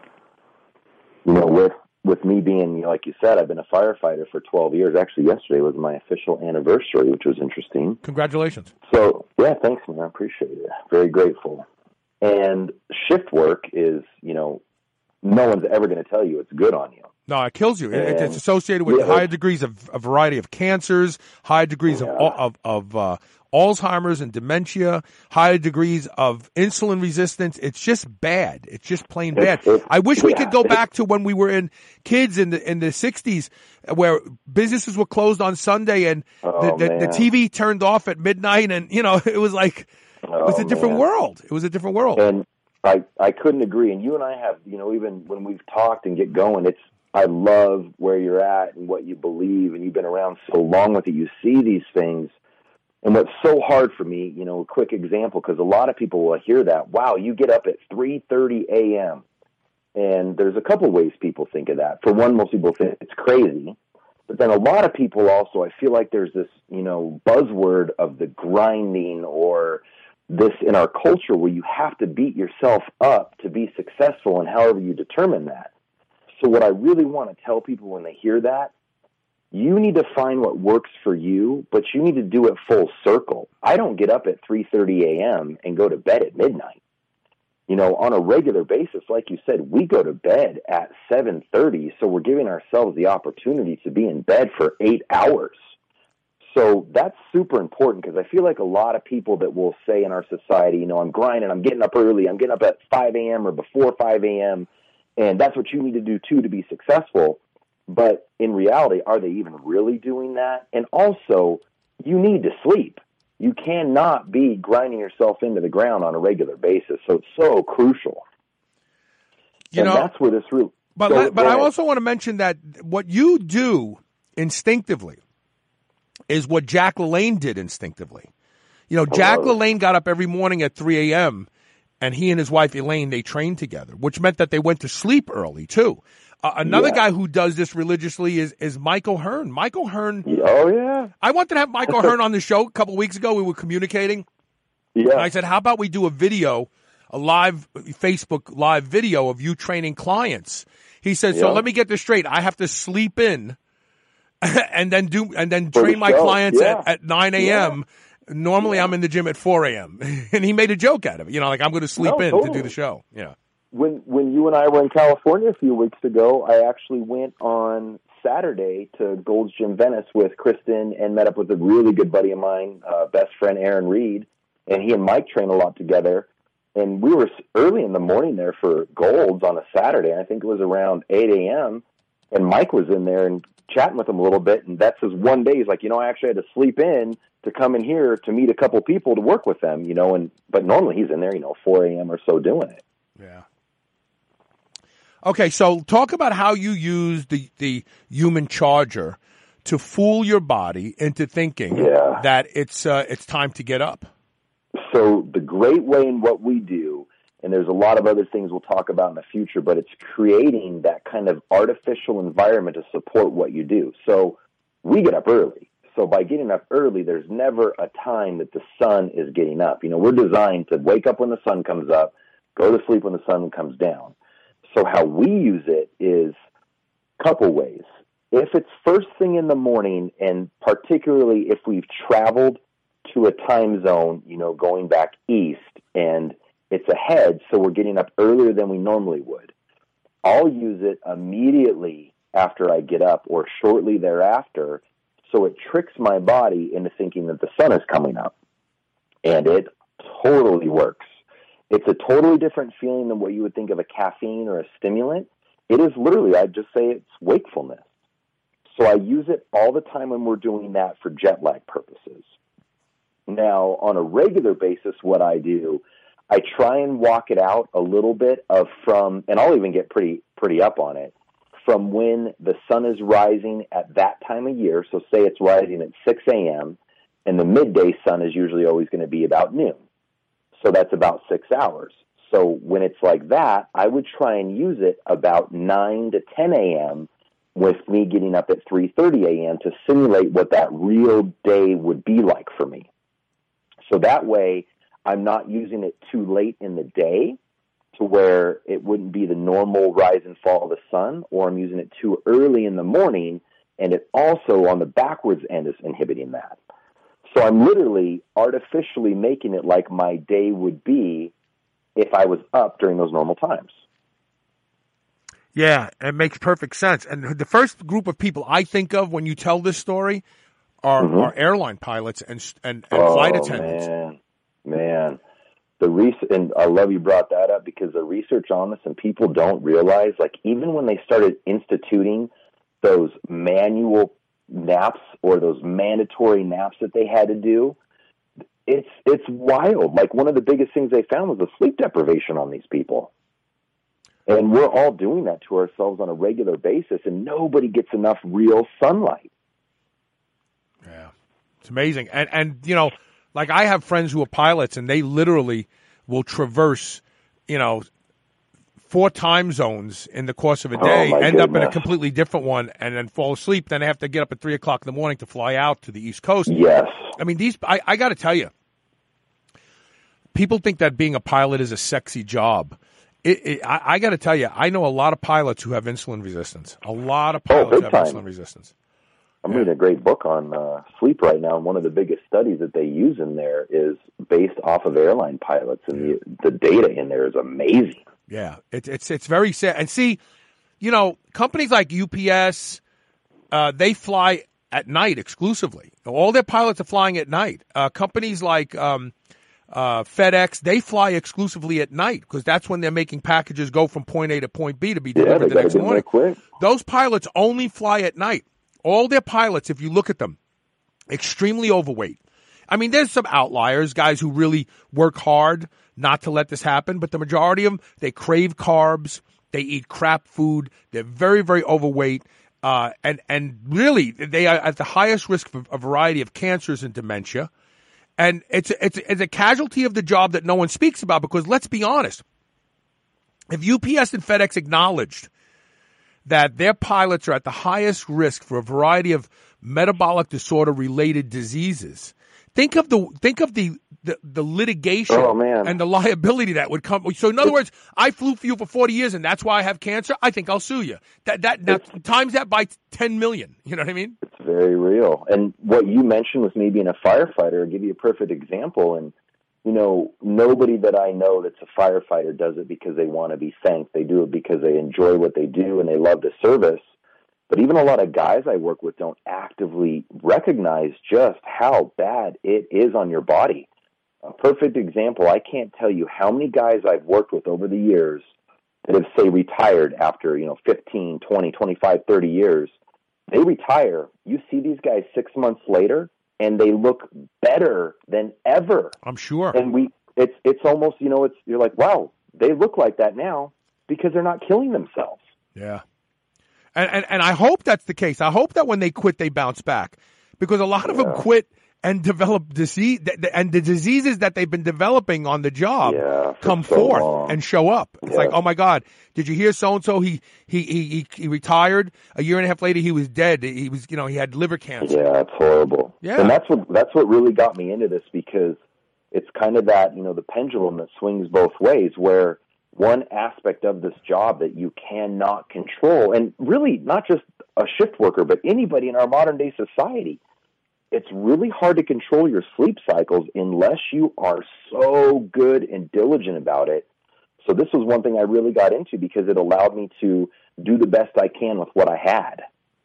You know, with with me being, you know, like you said, I've been a firefighter for twelve years. Actually, yesterday was my official anniversary, which was interesting. Congratulations. So, yeah, thanks, man. I appreciate it. Very grateful. And shift work is, you know, no one's ever going to tell you it's good on you. No, it kills you. And, it's associated with yeah, higher degrees of a variety of cancers, high degrees yeah. of of, of uh, Alzheimer's and dementia, high degrees of insulin resistance. It's just bad. It's just plain bad. It's, it's, I wish we yeah, could go back to when we were in kids in the in the sixties, where businesses were closed on Sunday and oh, the, the, the T V turned off at midnight, and you know it was like oh, it was a different man. world. It was a different world. And I I couldn't agree. And you and I have, you know, even when we've talked and get going, it's I love where you're at and what you believe, and you've been around so long with it. You see these things. And what's so hard for me, you know, a quick example, because a lot of people will hear that, wow, you get up at three thirty a.m. And there's a couple ways people think of that. For one, most people think it's crazy. But then a lot of people also, I feel like there's this, you know, buzzword of the grinding or this in our culture where you have to beat yourself up to be successful and however you determine that. So what I really want to tell people when they hear that, you need to find what works for you, but you need to do it full circle. I don't get up at three thirty a.m. and go to bed at midnight. You know, on a regular basis, like you said, we go to bed at seven thirty, so we're giving ourselves the opportunity to be in bed for eight hours. So that's super important because I feel like a lot of people that will say in our society, you know, I'm grinding, I'm getting up early, I'm getting up at five a.m. or before five a.m., and that's what you need to do, too, to be successful. But in reality, are they even really doing that? And also, you need to sleep. You cannot be grinding yourself into the ground on a regular basis. So it's so crucial. You and know, that's where this really... But, go, but go I ahead. also want to mention that what you do instinctively is what Jack LaLanne did instinctively. You know, Jack LaLanne got up every morning at three a.m., and he and his wife, Elaine, they trained together, which meant that they went to sleep early, too. Uh, another yeah. guy who does this religiously is, is Michael Hearn. Michael Hearn. Oh, yeah. I wanted to have Michael Hearn on the show a couple of weeks ago. We were communicating. Yeah. And I said, how about we do a video, a live Facebook live video of you training clients? He said, Yeah. so let me get this straight. I have to sleep in and then do and then For the train my show. clients Yeah. at, at nine a.m. Normally, Yeah. I'm in the gym at four a.m. And he made a joke out of it. You know, like I'm going to sleep No, in totally. to do the show. Yeah. When when you and I were in California a few weeks ago, I actually went on Saturday to Gold's Gym Venice with Kristen and met up with a really good buddy of mine, uh, best friend Aaron Reed, and he and Mike train a lot together. And we were early in the morning there for Gold's on a Saturday. I think it was around eight a.m. And Mike was in there and chatting with him a little bit. And that's his one day. He's like, you know, I actually had to sleep in to come in here to meet a couple people to work with them, you know. And but normally he's in there, you know, four a.m. or so doing it. Yeah. Okay, so talk about how you use the, the human charger to fool your body into thinking Yeah. that it's uh, it's time to get up. So the great way in what we do, and there's a lot of other things we'll talk about in the future, but it's creating that kind of artificial environment to support what you do. So we get up early. So by getting up early, there's never a time that the sun is getting up. You know, we're designed to wake up when the sun comes up, go to sleep when the sun comes down. So how we use it is a couple ways. If it's first thing in the morning, and particularly if we've traveled to a time zone, you know, going back east, and it's ahead, so we're getting up earlier than we normally would, I'll use it immediately after I get up or shortly thereafter, so it tricks my body into thinking that the sun is coming up. And it totally works. It's a totally different feeling than what you would think of a caffeine or a stimulant. It is literally, I'd just say it's wakefulness. So I use it all the time when we're doing that for jet lag purposes. Now, on a regular basis, what I do, I try and walk it out a little bit of from, and I'll even get pretty pretty up on it, from when the sun is rising at that time of year. So say it's rising at six a.m., and the midday sun is usually always going to be about noon. So that's about six hours. So when it's like that, I would try and use it about nine to ten a.m. with me getting up at three thirty a.m. to simulate what that real day would be like for me. So that way, I'm not using it too late in the day to where it wouldn't be the normal rise and fall of the sun, or I'm using it too early in the morning, and it also, on the backwards end, is inhibiting that. So I'm literally artificially making it like my day would be if I was up during those normal times. Yeah, it makes perfect sense. And the first group of people I think of when you tell this story are, Mhm. are airline pilots and and, and Oh, flight attendants. Man, man. The res- and I love you brought that up, because the research on this, and people don't realize, like even when they started instituting those manual naps or those mandatory naps that they had to do, it's it's wild. Like one of the biggest things they found was the sleep deprivation on these people. And we're all doing that to ourselves on a regular basis, and nobody gets enough real sunlight. Yeah, it's amazing. And, and you know, like I have friends who are pilots, and they literally will traverse, you know, four time zones in the course of a day, Oh, my end up in a goodness. completely different one, and then fall asleep. Then they have to get up at three o'clock in the morning to fly out to the East Coast. Yes. I mean, these, I, I got to tell you, people think that being a pilot is a sexy job. It, it, I, I got to tell you, I know a lot of pilots who have insulin resistance. A lot of Oh, pilots big have time. insulin resistance. I'm reading a great book on uh, sleep right now, and one of the biggest studies that they use in there is based off of airline pilots, and the, the data in there is amazing. Yeah, it, it's it's very sad. And see, you know, companies like U P S, uh, they fly at night exclusively. All their pilots are flying at night. Uh, companies like um, uh, FedEx, they fly exclusively at night because that's when they're making packages go from point A to point B to be Yeah, delivered they the gotta next get there morning. quick. Those pilots only fly at night. All their pilots, if you look at them, extremely overweight. I mean, there's some outliers, guys who really work hard not to let this happen, but the majority of them, they crave carbs, they eat crap food, they're very, very overweight, uh, and, and really, they are at the highest risk for a variety of cancers and dementia. And it's, it's, it's a casualty of the job that no one speaks about, because let's be honest, if U P S and FedEx acknowledged that their pilots are at the highest risk for a variety of metabolic disorder-related diseases, think of the think of the the, the litigation oh, man. and the liability that would come. So in other words, I flew for you for forty years and that's why I have cancer. I think I'll sue you. That that now, times that by ten million. You know what I mean? It's very real. And what you mentioned was me being a firefighter. I'll give you a perfect example. And you know, nobody that I know that's a firefighter does it because they want to be thanked. They do it because they enjoy what they do and they love the service. But even a lot of guys I work with don't actively recognize just how bad it is on your body. A perfect example, I can't tell you how many guys I've worked with over the years that have, say, retired after, you know, fifteen, twenty, twenty-five, thirty years. They retire. You see these guys six months later, and they look better than ever. I'm sure. And we, it's it's almost, you know, it's you're like, wow, they look like that now because they're not killing themselves. Yeah. And, and and I hope that's the case. I hope that when they quit, they bounce back, because a lot of yeah. them quit and develop disease, and the diseases that they've been developing on the job yeah, come so forth long. and show up. It's yeah. like, oh my God, did you hear so and so? He he he he retired a year and a half later. He was dead. He was, you know, he had liver cancer. Yeah, it's horrible. Yeah, and that's what that's what really got me into this, because it's kind of that, you know, the pendulum that swings both ways, where one aspect of this job that you cannot control, and really not just a shift worker, but anybody in our modern day society, it's really hard to control your sleep cycles unless you are so good and diligent about it. So this was one thing I really got into because it allowed me to do the best I can with what I had.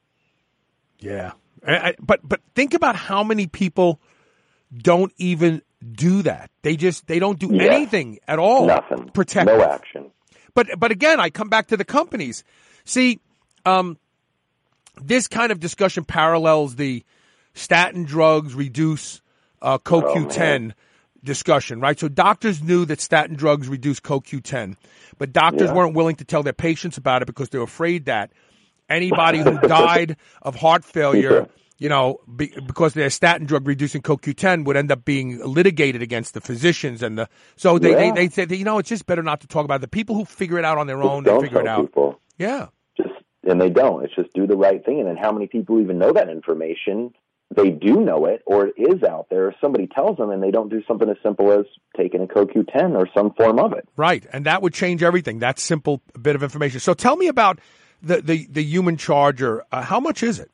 Yeah. I, I, but but think about how many people don't even do that. They just, they don't do yeah. anything at all. Nothing. Protect. No action. But, but again, I come back to the companies. See, um, this kind of discussion parallels the statin drugs reduce uh, C O Q ten oh, discussion, right? So doctors knew that statin drugs reduce C O Q ten, but doctors yeah. weren't willing to tell their patients about it because they were afraid that anybody who died of heart failure, yeah. you know, be, because their statin drug reducing C O Q ten would end up being litigated against the physicians and the. So they, yeah. they, they said, you know, it's just better not to talk about it. The people who figure it out on their just own, they don't figure it tell out. People. Yeah. Just and they don't. It's just do the right thing. And then how many people even know that information? They do know it, or it is out there. If somebody tells them and they don't do something as simple as taking a C O Q ten or some form of it. Right, and that would change everything. That simple bit of information. So tell me about the, the, the human charger. Uh, how much is it?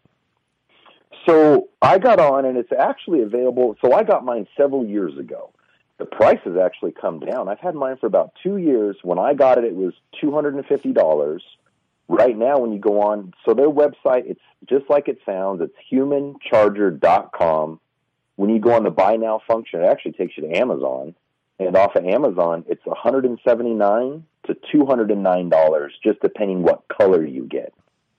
So I got on, and it's actually available. So I got mine several years ago. The price has actually come down. I've had mine for about two years. When I got it, it was two hundred fifty dollars. Right now, when you go on, so their website, it's just like it sounds. It's human charger dot com. When you go on the buy now function, it actually takes you to Amazon. And off of Amazon, it's one hundred seventy-nine dollars to two hundred nine dollars, just depending what color you get.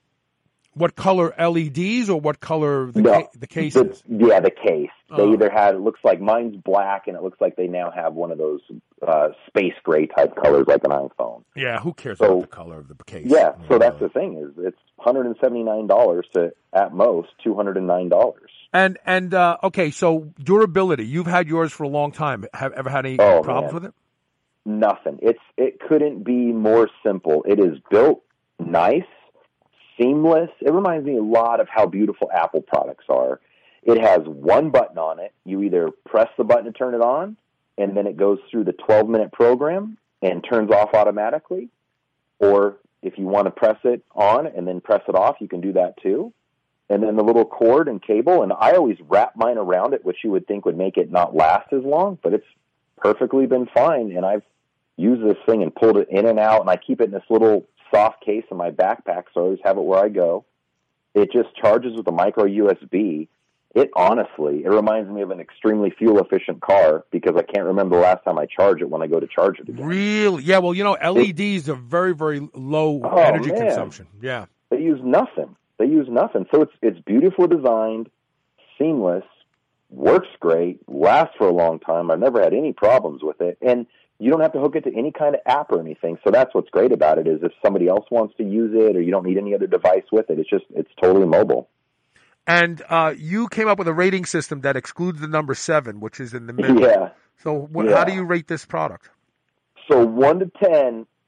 What color L E Ds or what color the, no, ca- the case the, is? Yeah, the case. They oh. either had, it looks like mine's black, and it looks like they now have one of those uh, space gray type colors like an iPhone. Yeah, who cares so, about the color of the case? Yeah, yeah, so that's the thing, is it's one hundred seventy-nine dollars to, at most, two hundred nine dollars. And, and uh, okay, so durability. You've had yours for a long time. Have ever had any oh, problems man. with it? Nothing. It's It couldn't be more simple. It is built nice, seamless. It reminds me a lot of how beautiful Apple products are. It has one button on it. You either press the button to turn it on, and then it goes through the twelve-minute program and turns off automatically. Or if you want to press it on and then press it off, you can do that too. And then the little cord and cable, and I always wrap mine around it, which you would think would make it not last as long, but it's perfectly been fine. And I've used this thing and pulled it in and out, and I keep it in this little soft case in my backpack, so I always have it where I go. It just charges with a micro U S B. It honestly, it reminds me of an extremely fuel-efficient car, because I can't remember the last time I charge it when I go to charge it again. Really? Yeah, well, you know, L E Ds are very, very low oh, energy man. consumption. Yeah. They use nothing. They use nothing. So it's it's beautifully designed, seamless, works great, lasts for a long time. I've never had any problems with it. And you don't have to hook it to any kind of app or anything. So that's what's great about it, is if somebody else wants to use it, or you don't need any other device with it, it's just, it's totally mobile. And uh, you came up with a rating system that excludes the number seven, which is in the middle. Yeah. So wh- yeah. how do you rate this product? So one to ten,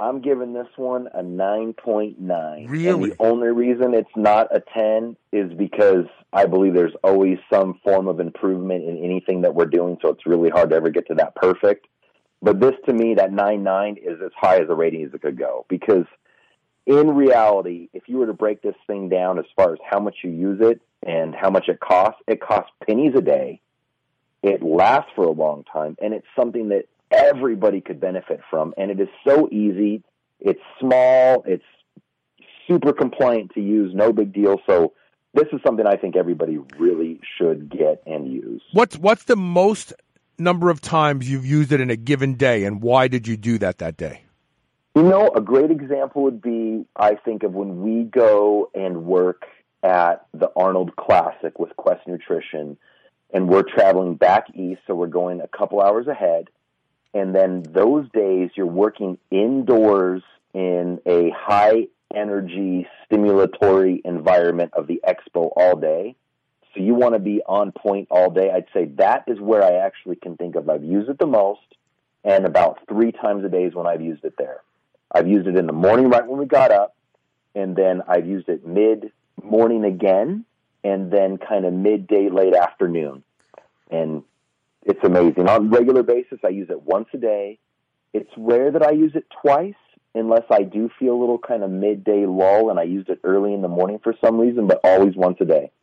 I'm giving this one a nine point nine. Really? And the only reason it's not a ten is because I believe there's always some form of improvement in anything that we're doing, so it's really hard to ever get to that perfect. But this, to me, that nine point nine is as high as a rating as it could go. Because in reality, if you were to break this thing down as far as how much you use it and how much it costs, it costs pennies a day. It lasts for a long time, and it's something that everybody could benefit from. And it is so easy. It's small. It's super compliant to use. No big deal. So this is something I think everybody really should get and use. What's what's the most number of times you've used it in a given day, and why did you do that that day? You know, a great example would be, I think, of when we go and work at the Arnold Classic with Quest Nutrition, and we're traveling back east, so we're going a couple hours ahead. And then those days you're working indoors in a high-energy, stimulatory environment of the expo all day. So you want to be on point all day. I'd say that is where I actually can think of I've used it the most, and about three times a day is when I've used it there. I've used it in the morning right when we got up, and then I've used it mid-morning again, and then kind of midday, late afternoon. And it's amazing. On a regular basis, I use it once a day. It's rare that I use it twice, unless I do feel a little kind of midday lull, and I used it early in the morning for some reason, but always once a day.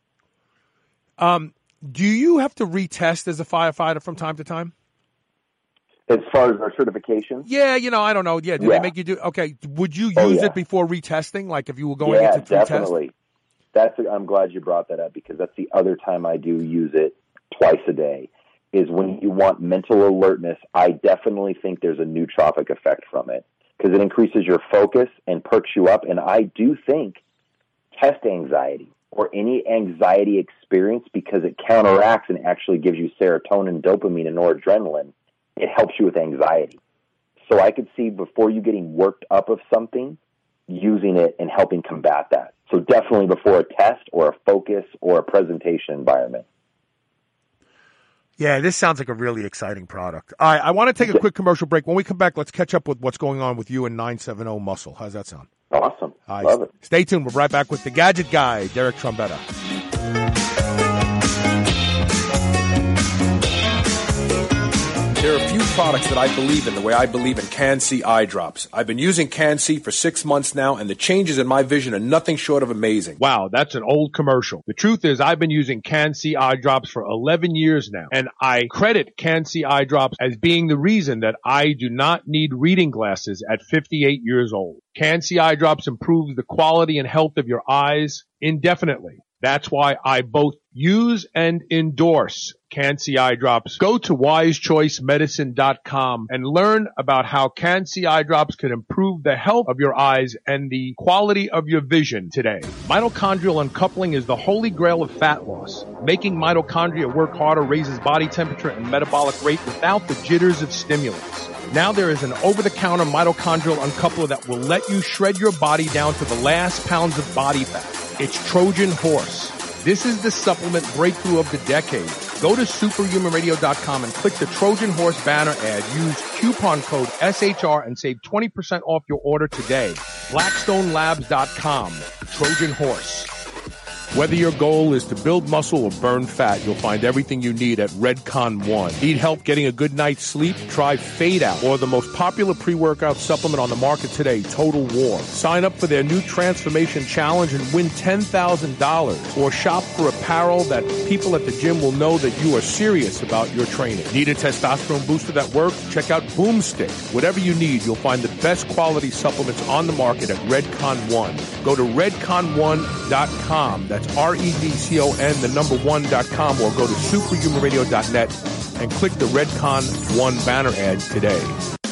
Um, do you have to retest as a firefighter from time to time? As far as our certification? Yeah, you know, I don't know. Yeah, do yeah. they make you do? Okay, would you use oh, yeah. it before retesting? Like if you were going yeah, into three definitely. tests? That's. I'm glad you brought that up, because that's the other time I do use it twice a day. Is when you want mental alertness. I definitely think there's a nootropic effect from it, because it increases your focus and perks you up. And I do think test anxiety or any anxiety experience, because it counteracts and actually gives you serotonin, dopamine, and noradrenaline. It helps you with anxiety. So I could see before you getting worked up of something, using it and helping combat that. So definitely before a test or a focus or a presentation environment. Yeah, this sounds like a really exciting product. All right, I want to take a quick commercial break. When we come back, let's catch up with what's going on with you and nine seventy Muscle. How's that sound? Awesome. All right, love it. Stay tuned. We're right back with the Gadget Guy, Derek Trombetta. There are a few products that I believe in the way I believe in Can-C eye drops. I've been using Can-C for six months now, and the changes in my vision are nothing short of amazing. Wow, that's an old commercial. The truth is I've been using Can-C eye drops for eleven years now, and I credit Can-C eye drops as being the reason that I do not need reading glasses at fifty-eight years old. Can-C eye drops improves the quality and health of your eyes indefinitely. That's why I both use and endorse Can-C eye drops. Go to wise choice medicine dot com and learn about how Can-C eye drops can improve the health of your eyes and the quality of your vision today. Mitochondrial uncoupling is the holy grail of fat loss. Making mitochondria work harder raises body temperature and metabolic rate without the jitters of stimulants. Now there is an over-the-counter mitochondrial uncoupler that will let you shred your body down to the last pounds of body fat. It's Trojan Horse. This is the supplement breakthrough of the decade. Go to superhuman radio dot com and click the Trojan Horse banner ad. Use coupon code S H R and save twenty percent off your order today. blackstone labs dot com. Trojan Horse. Whether your goal is to build muscle or burn fat, you'll find everything you need at Redcon One. Need help getting a good night's sleep? Try Fade Out, or the most popular pre-workout supplement on the market today, Total War. Sign up for their new Transformation Challenge and win ten thousand dollars. Or shop for apparel that people at the gym will know that you are serious about your training. Need a testosterone booster that works? Check out Boomstick. Whatever you need, you'll find the best quality supplements on the market at Redcon One. Go to redcon one dot com. That's R E D C O N, the number one dot com, or go to superhuman radio dot net and click the Redcon One banner ad today.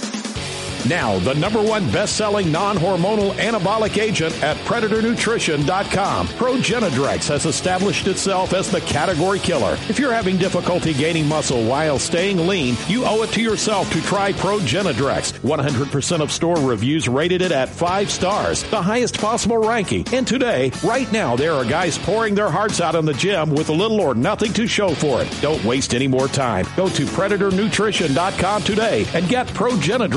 Now, the number one best-selling non-hormonal anabolic agent at predator nutrition dot com. Progenadrex has established itself as the category killer. If you're having difficulty gaining muscle while staying lean, you owe it to yourself to try Progenadrex. one hundred percent of store reviews rated it at five stars, the highest possible ranking. And today, right now, there are guys pouring their hearts out in the gym with little or nothing to show for it. Don't waste any more time. Go to predator nutrition dot com today and get Progenadrex, the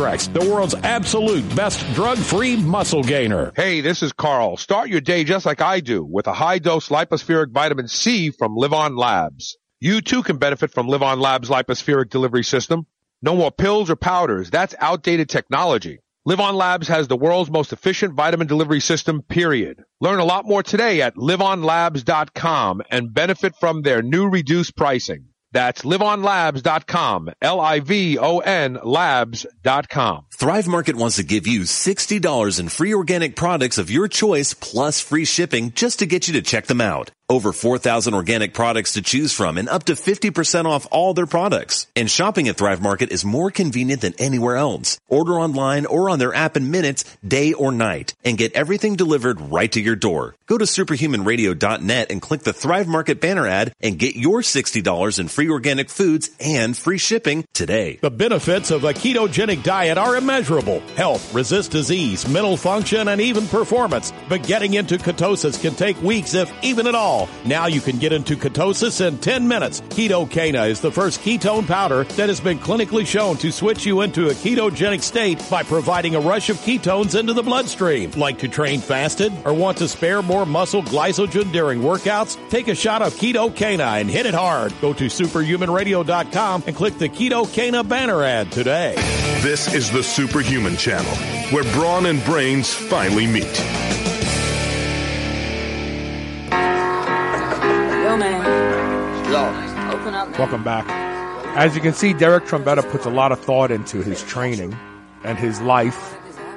world's absolute best drug-free muscle gainer. Hey, this is Carl. Start your day just like I do with a high-dose lipospheric vitamin C from Live On Labs. You too can benefit from Live On Labs' lipospheric delivery system. No more pills or powders. That's outdated technology. Live On Labs has the world's most efficient vitamin delivery system, period. Learn a lot more today at live on labs dot com and benefit from their new reduced pricing. That's live on labs dot com, L I V O N labs dot com. Thrive Market wants to give you sixty dollars in free organic products of your choice plus free shipping just to get you to check them out. Over four thousand organic products to choose from and up to fifty percent off all their products. And shopping at Thrive Market is more convenient than anywhere else. Order online or on their app in minutes, day or night, and get everything delivered right to your door. Go to superhuman radio dot net and click the Thrive Market banner ad and get your sixty dollars in free organic foods and free shipping today. The benefits of a ketogenic diet are immeasurable. Health, resist disease, mental function, and even performance. But getting into ketosis can take weeks, if even at all. Now you can get into ketosis in ten minutes. Ketocana is the first ketone powder that has been clinically shown to switch you into a ketogenic state by providing a rush of ketones into the bloodstream. Like to train fasted or want to spare more muscle glycogen during workouts? Take a shot of Ketocana and hit it hard. Go to superhuman radio dot com and click the Ketocana banner ad today. This is the Superhuman Channel, where brawn and brains finally meet. Yo, man. Yo. Open up, man. Welcome back. As you can see, Derek Trombetta puts a lot of thought into his training and his life.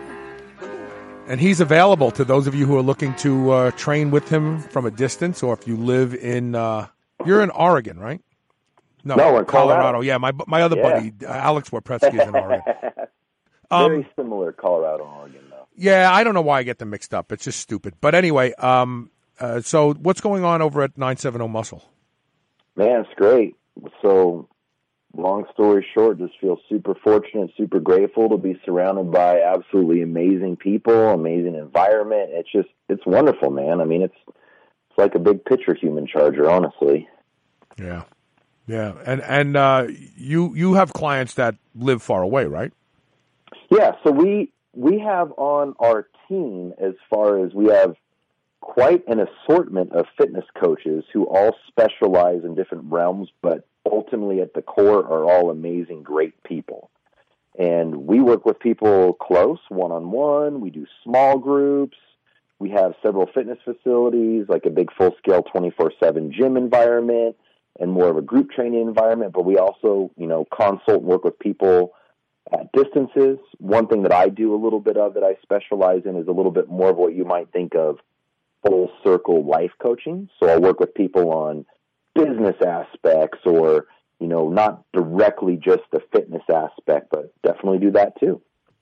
And he's available to those of you who are looking to uh, train with him from a distance, or if you live in, uh, you're in Oregon, right? No, No, in Colorado. Yeah, my my other Yeah. buddy, uh, Alex Warpretsky, is in Oregon. Very similar Colorado and Oregon, though. Yeah, I don't know why I get them mixed up. It's just stupid. But anyway, um, uh, so what's going on over at nine seventy Muscle? Man, it's great. So, long story short, just feel super fortunate, super grateful to be surrounded by absolutely amazing people, amazing environment. It's just, it's wonderful, man. I mean, it's it's like a big picture human charger, honestly. Yeah, yeah, and and uh, you you have clients that live far away, right? Yeah, so we we have on our team, as far as we have quite an assortment of fitness coaches who all specialize in different realms, but ultimately at the core are all amazing, great people. And we work with people close, one-on-one. We do small groups. We have several fitness facilities, like a big full-scale twenty-four seven gym environment and more of a group training environment. But we also, you know, consult and work with people at distances. One thing that I do a little bit of that I specialize in is a little bit more of what you might think of full circle life coaching. So I'll work with people on business aspects, or, you know, not directly just the fitness aspect, but definitely do that too.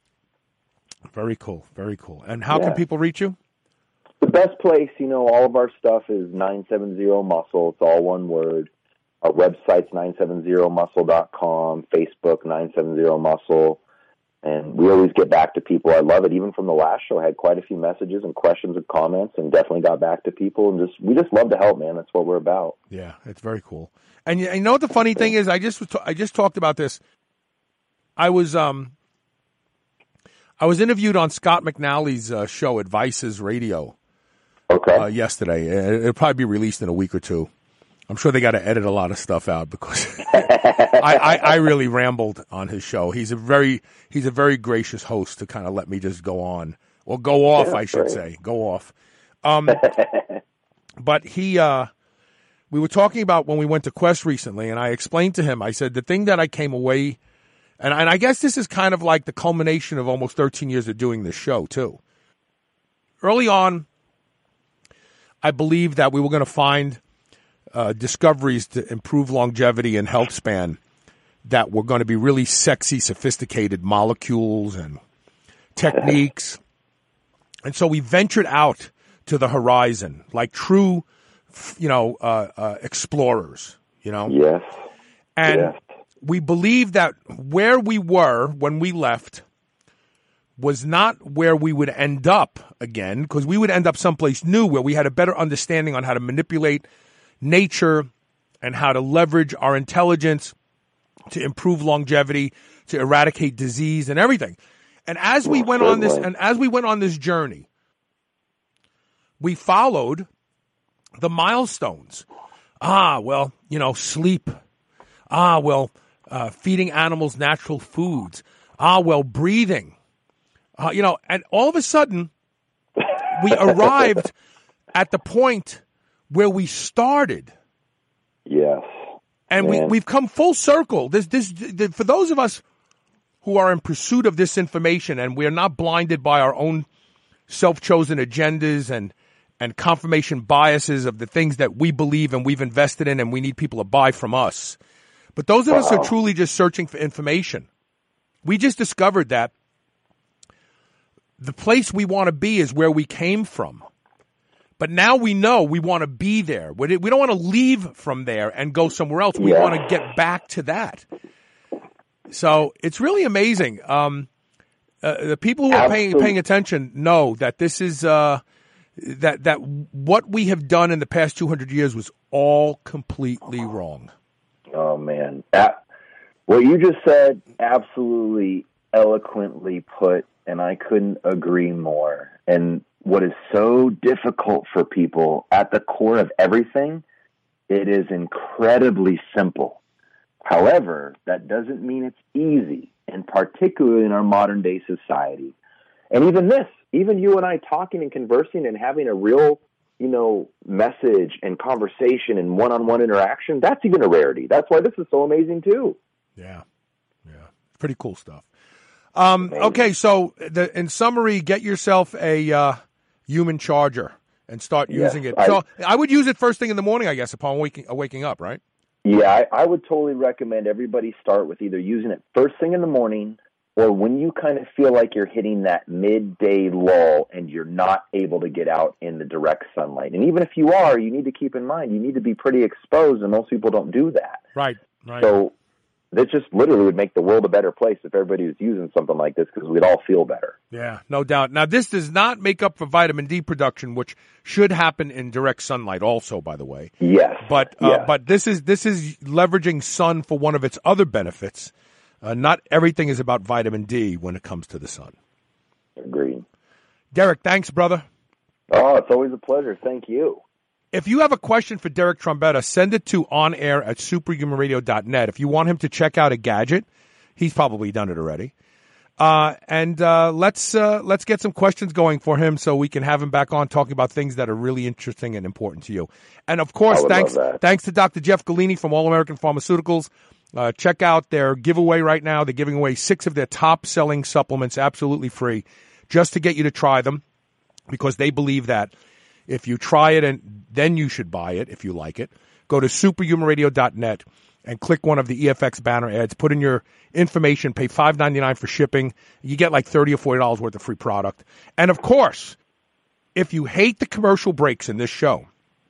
Very cool. Very cool. And how Yeah. can people reach you? The best place, you know, all of our stuff is nine seventy Muscle. It's all one word. Our website's nine seventy muscle dot com, Facebook nine seventy Muscle. And we always get back to people. I love it. Even from the last show, I had quite a few messages and questions and comments, and definitely got back to people. And just we just love to help, man. That's what we're about. Yeah, it's very cool. And you, you know what the funny thing is? I just was ta- I just talked about this. I was um I was interviewed on Scott McNally's uh, show at Vice's Radio. Okay. Uh, yesterday, Uh, it'll probably be released in a week or two. I'm sure they got to edit a lot of stuff out because I, I, I really rambled on his show. He's a very he's a very gracious host to kind of let me just go on or go off, Yeah, I should great. say, go off. Um, but he, uh, we were talking about when we went to Quest recently, and I explained to him. I said the thing that I came away, and and I guess this is kind of like the culmination of almost thirteen years of doing this show too. Early on, I believed that we were going to find Uh, discoveries to improve longevity and health span that were going to be really sexy, sophisticated molecules and techniques. And so we ventured out to the horizon like true, you know, uh, uh, explorers, you know? Yes. And yes. we believed that where we were when we left was not where we would end up again, because we would end up someplace new where we had a better understanding on how to manipulate nature and how to leverage our intelligence to improve longevity, to eradicate disease and everything. And as we went on this, and as we went on this journey, we followed the milestones. Ah, well, you know, sleep. Ah, well, uh, feeding animals natural foods. Ah, well, breathing. Uh, you know, and all of a sudden, we arrived at the point where we started. Yes. And we, we've come full circle. This, this, this, for those of us who are in pursuit of this information and we're not blinded by our own self-chosen agendas and, and confirmation biases of the things that we believe and we've invested in and we need people to buy from us. But those of wow. us who are truly just searching for information, we just discovered that the place we want to be is where we came from. But now we know we want to be there. We don't want to leave from there and go somewhere else. We yeah. want to get back to that. So it's really amazing. Um, uh, the people who are paying, paying attention know that this is uh, that that what we have done in the past two hundred years was all completely wrong. Oh, man. That, what you just said, absolutely eloquently put, and I couldn't agree more. And what is so difficult for people at the core of everything, it is incredibly simple. However, that doesn't mean it's easy, and particularly in our modern day society. And even this, even you and I talking and conversing and having a real, you know, message and conversation and one-on-one interaction, that's even a rarity. That's why this is so amazing too. Yeah. Yeah. Pretty cool stuff. Um, okay. So the, in summary, get yourself a, uh, human charger and start using yes, it. So I, I would use it first thing in the morning, I guess, upon waking, uh, waking up, right? Yeah. I, I would totally recommend everybody start with either using it first thing in the morning or when you kind of feel like you're hitting that midday lull and you're not able to get out in the direct sunlight. And even if you are, you need to keep in mind, you need to be pretty exposed, and most people don't do that. Right, right. So that just literally would make the world a better place if everybody was using something like this, because we'd all feel better. Yeah, no doubt. Now, this does not make up for vitamin D production, which should happen in direct sunlight also, by the way. Yes. But, uh, yes. but this is, this is leveraging sun for one of its other benefits. Uh, not everything is about vitamin D when it comes to the sun. Agreed. Derek, thanks, brother. Oh, it's always a pleasure. Thank you. If you have a question for Derek Trombetta, send it to onair at superhuman radio dot net. If you want him to check out a gadget, he's probably done it already. Uh, and uh, let's uh, let's get some questions going for him so we can have him back on talking about things that are really interesting and important to you. And, of course, thanks thanks to Doctor Jeff Galini from All American Pharmaceuticals. Uh, check out their giveaway right now. They're giving away six of their top-selling supplements absolutely free just to get you to try them, because they believe that if you try it and then you should buy it if you like it. Go to superhuman radio dot net and click one of the E F X banner ads. Put in your information, pay five ninety-nine for shipping. You get like thirty or forty dollars worth of free product. And, of course, if you hate the commercial breaks in this show,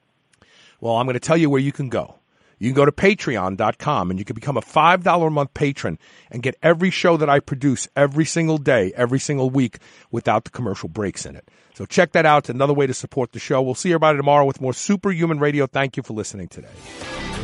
well, I'm going to tell you where you can go. You can go to patreon dot com and you can become a five dollars a month patron and get every show that I produce every single day, every single week without the commercial breaks in it. So check that out. It's another way to support the show. We'll see everybody tomorrow with more Superhuman Radio. Thank you for listening today.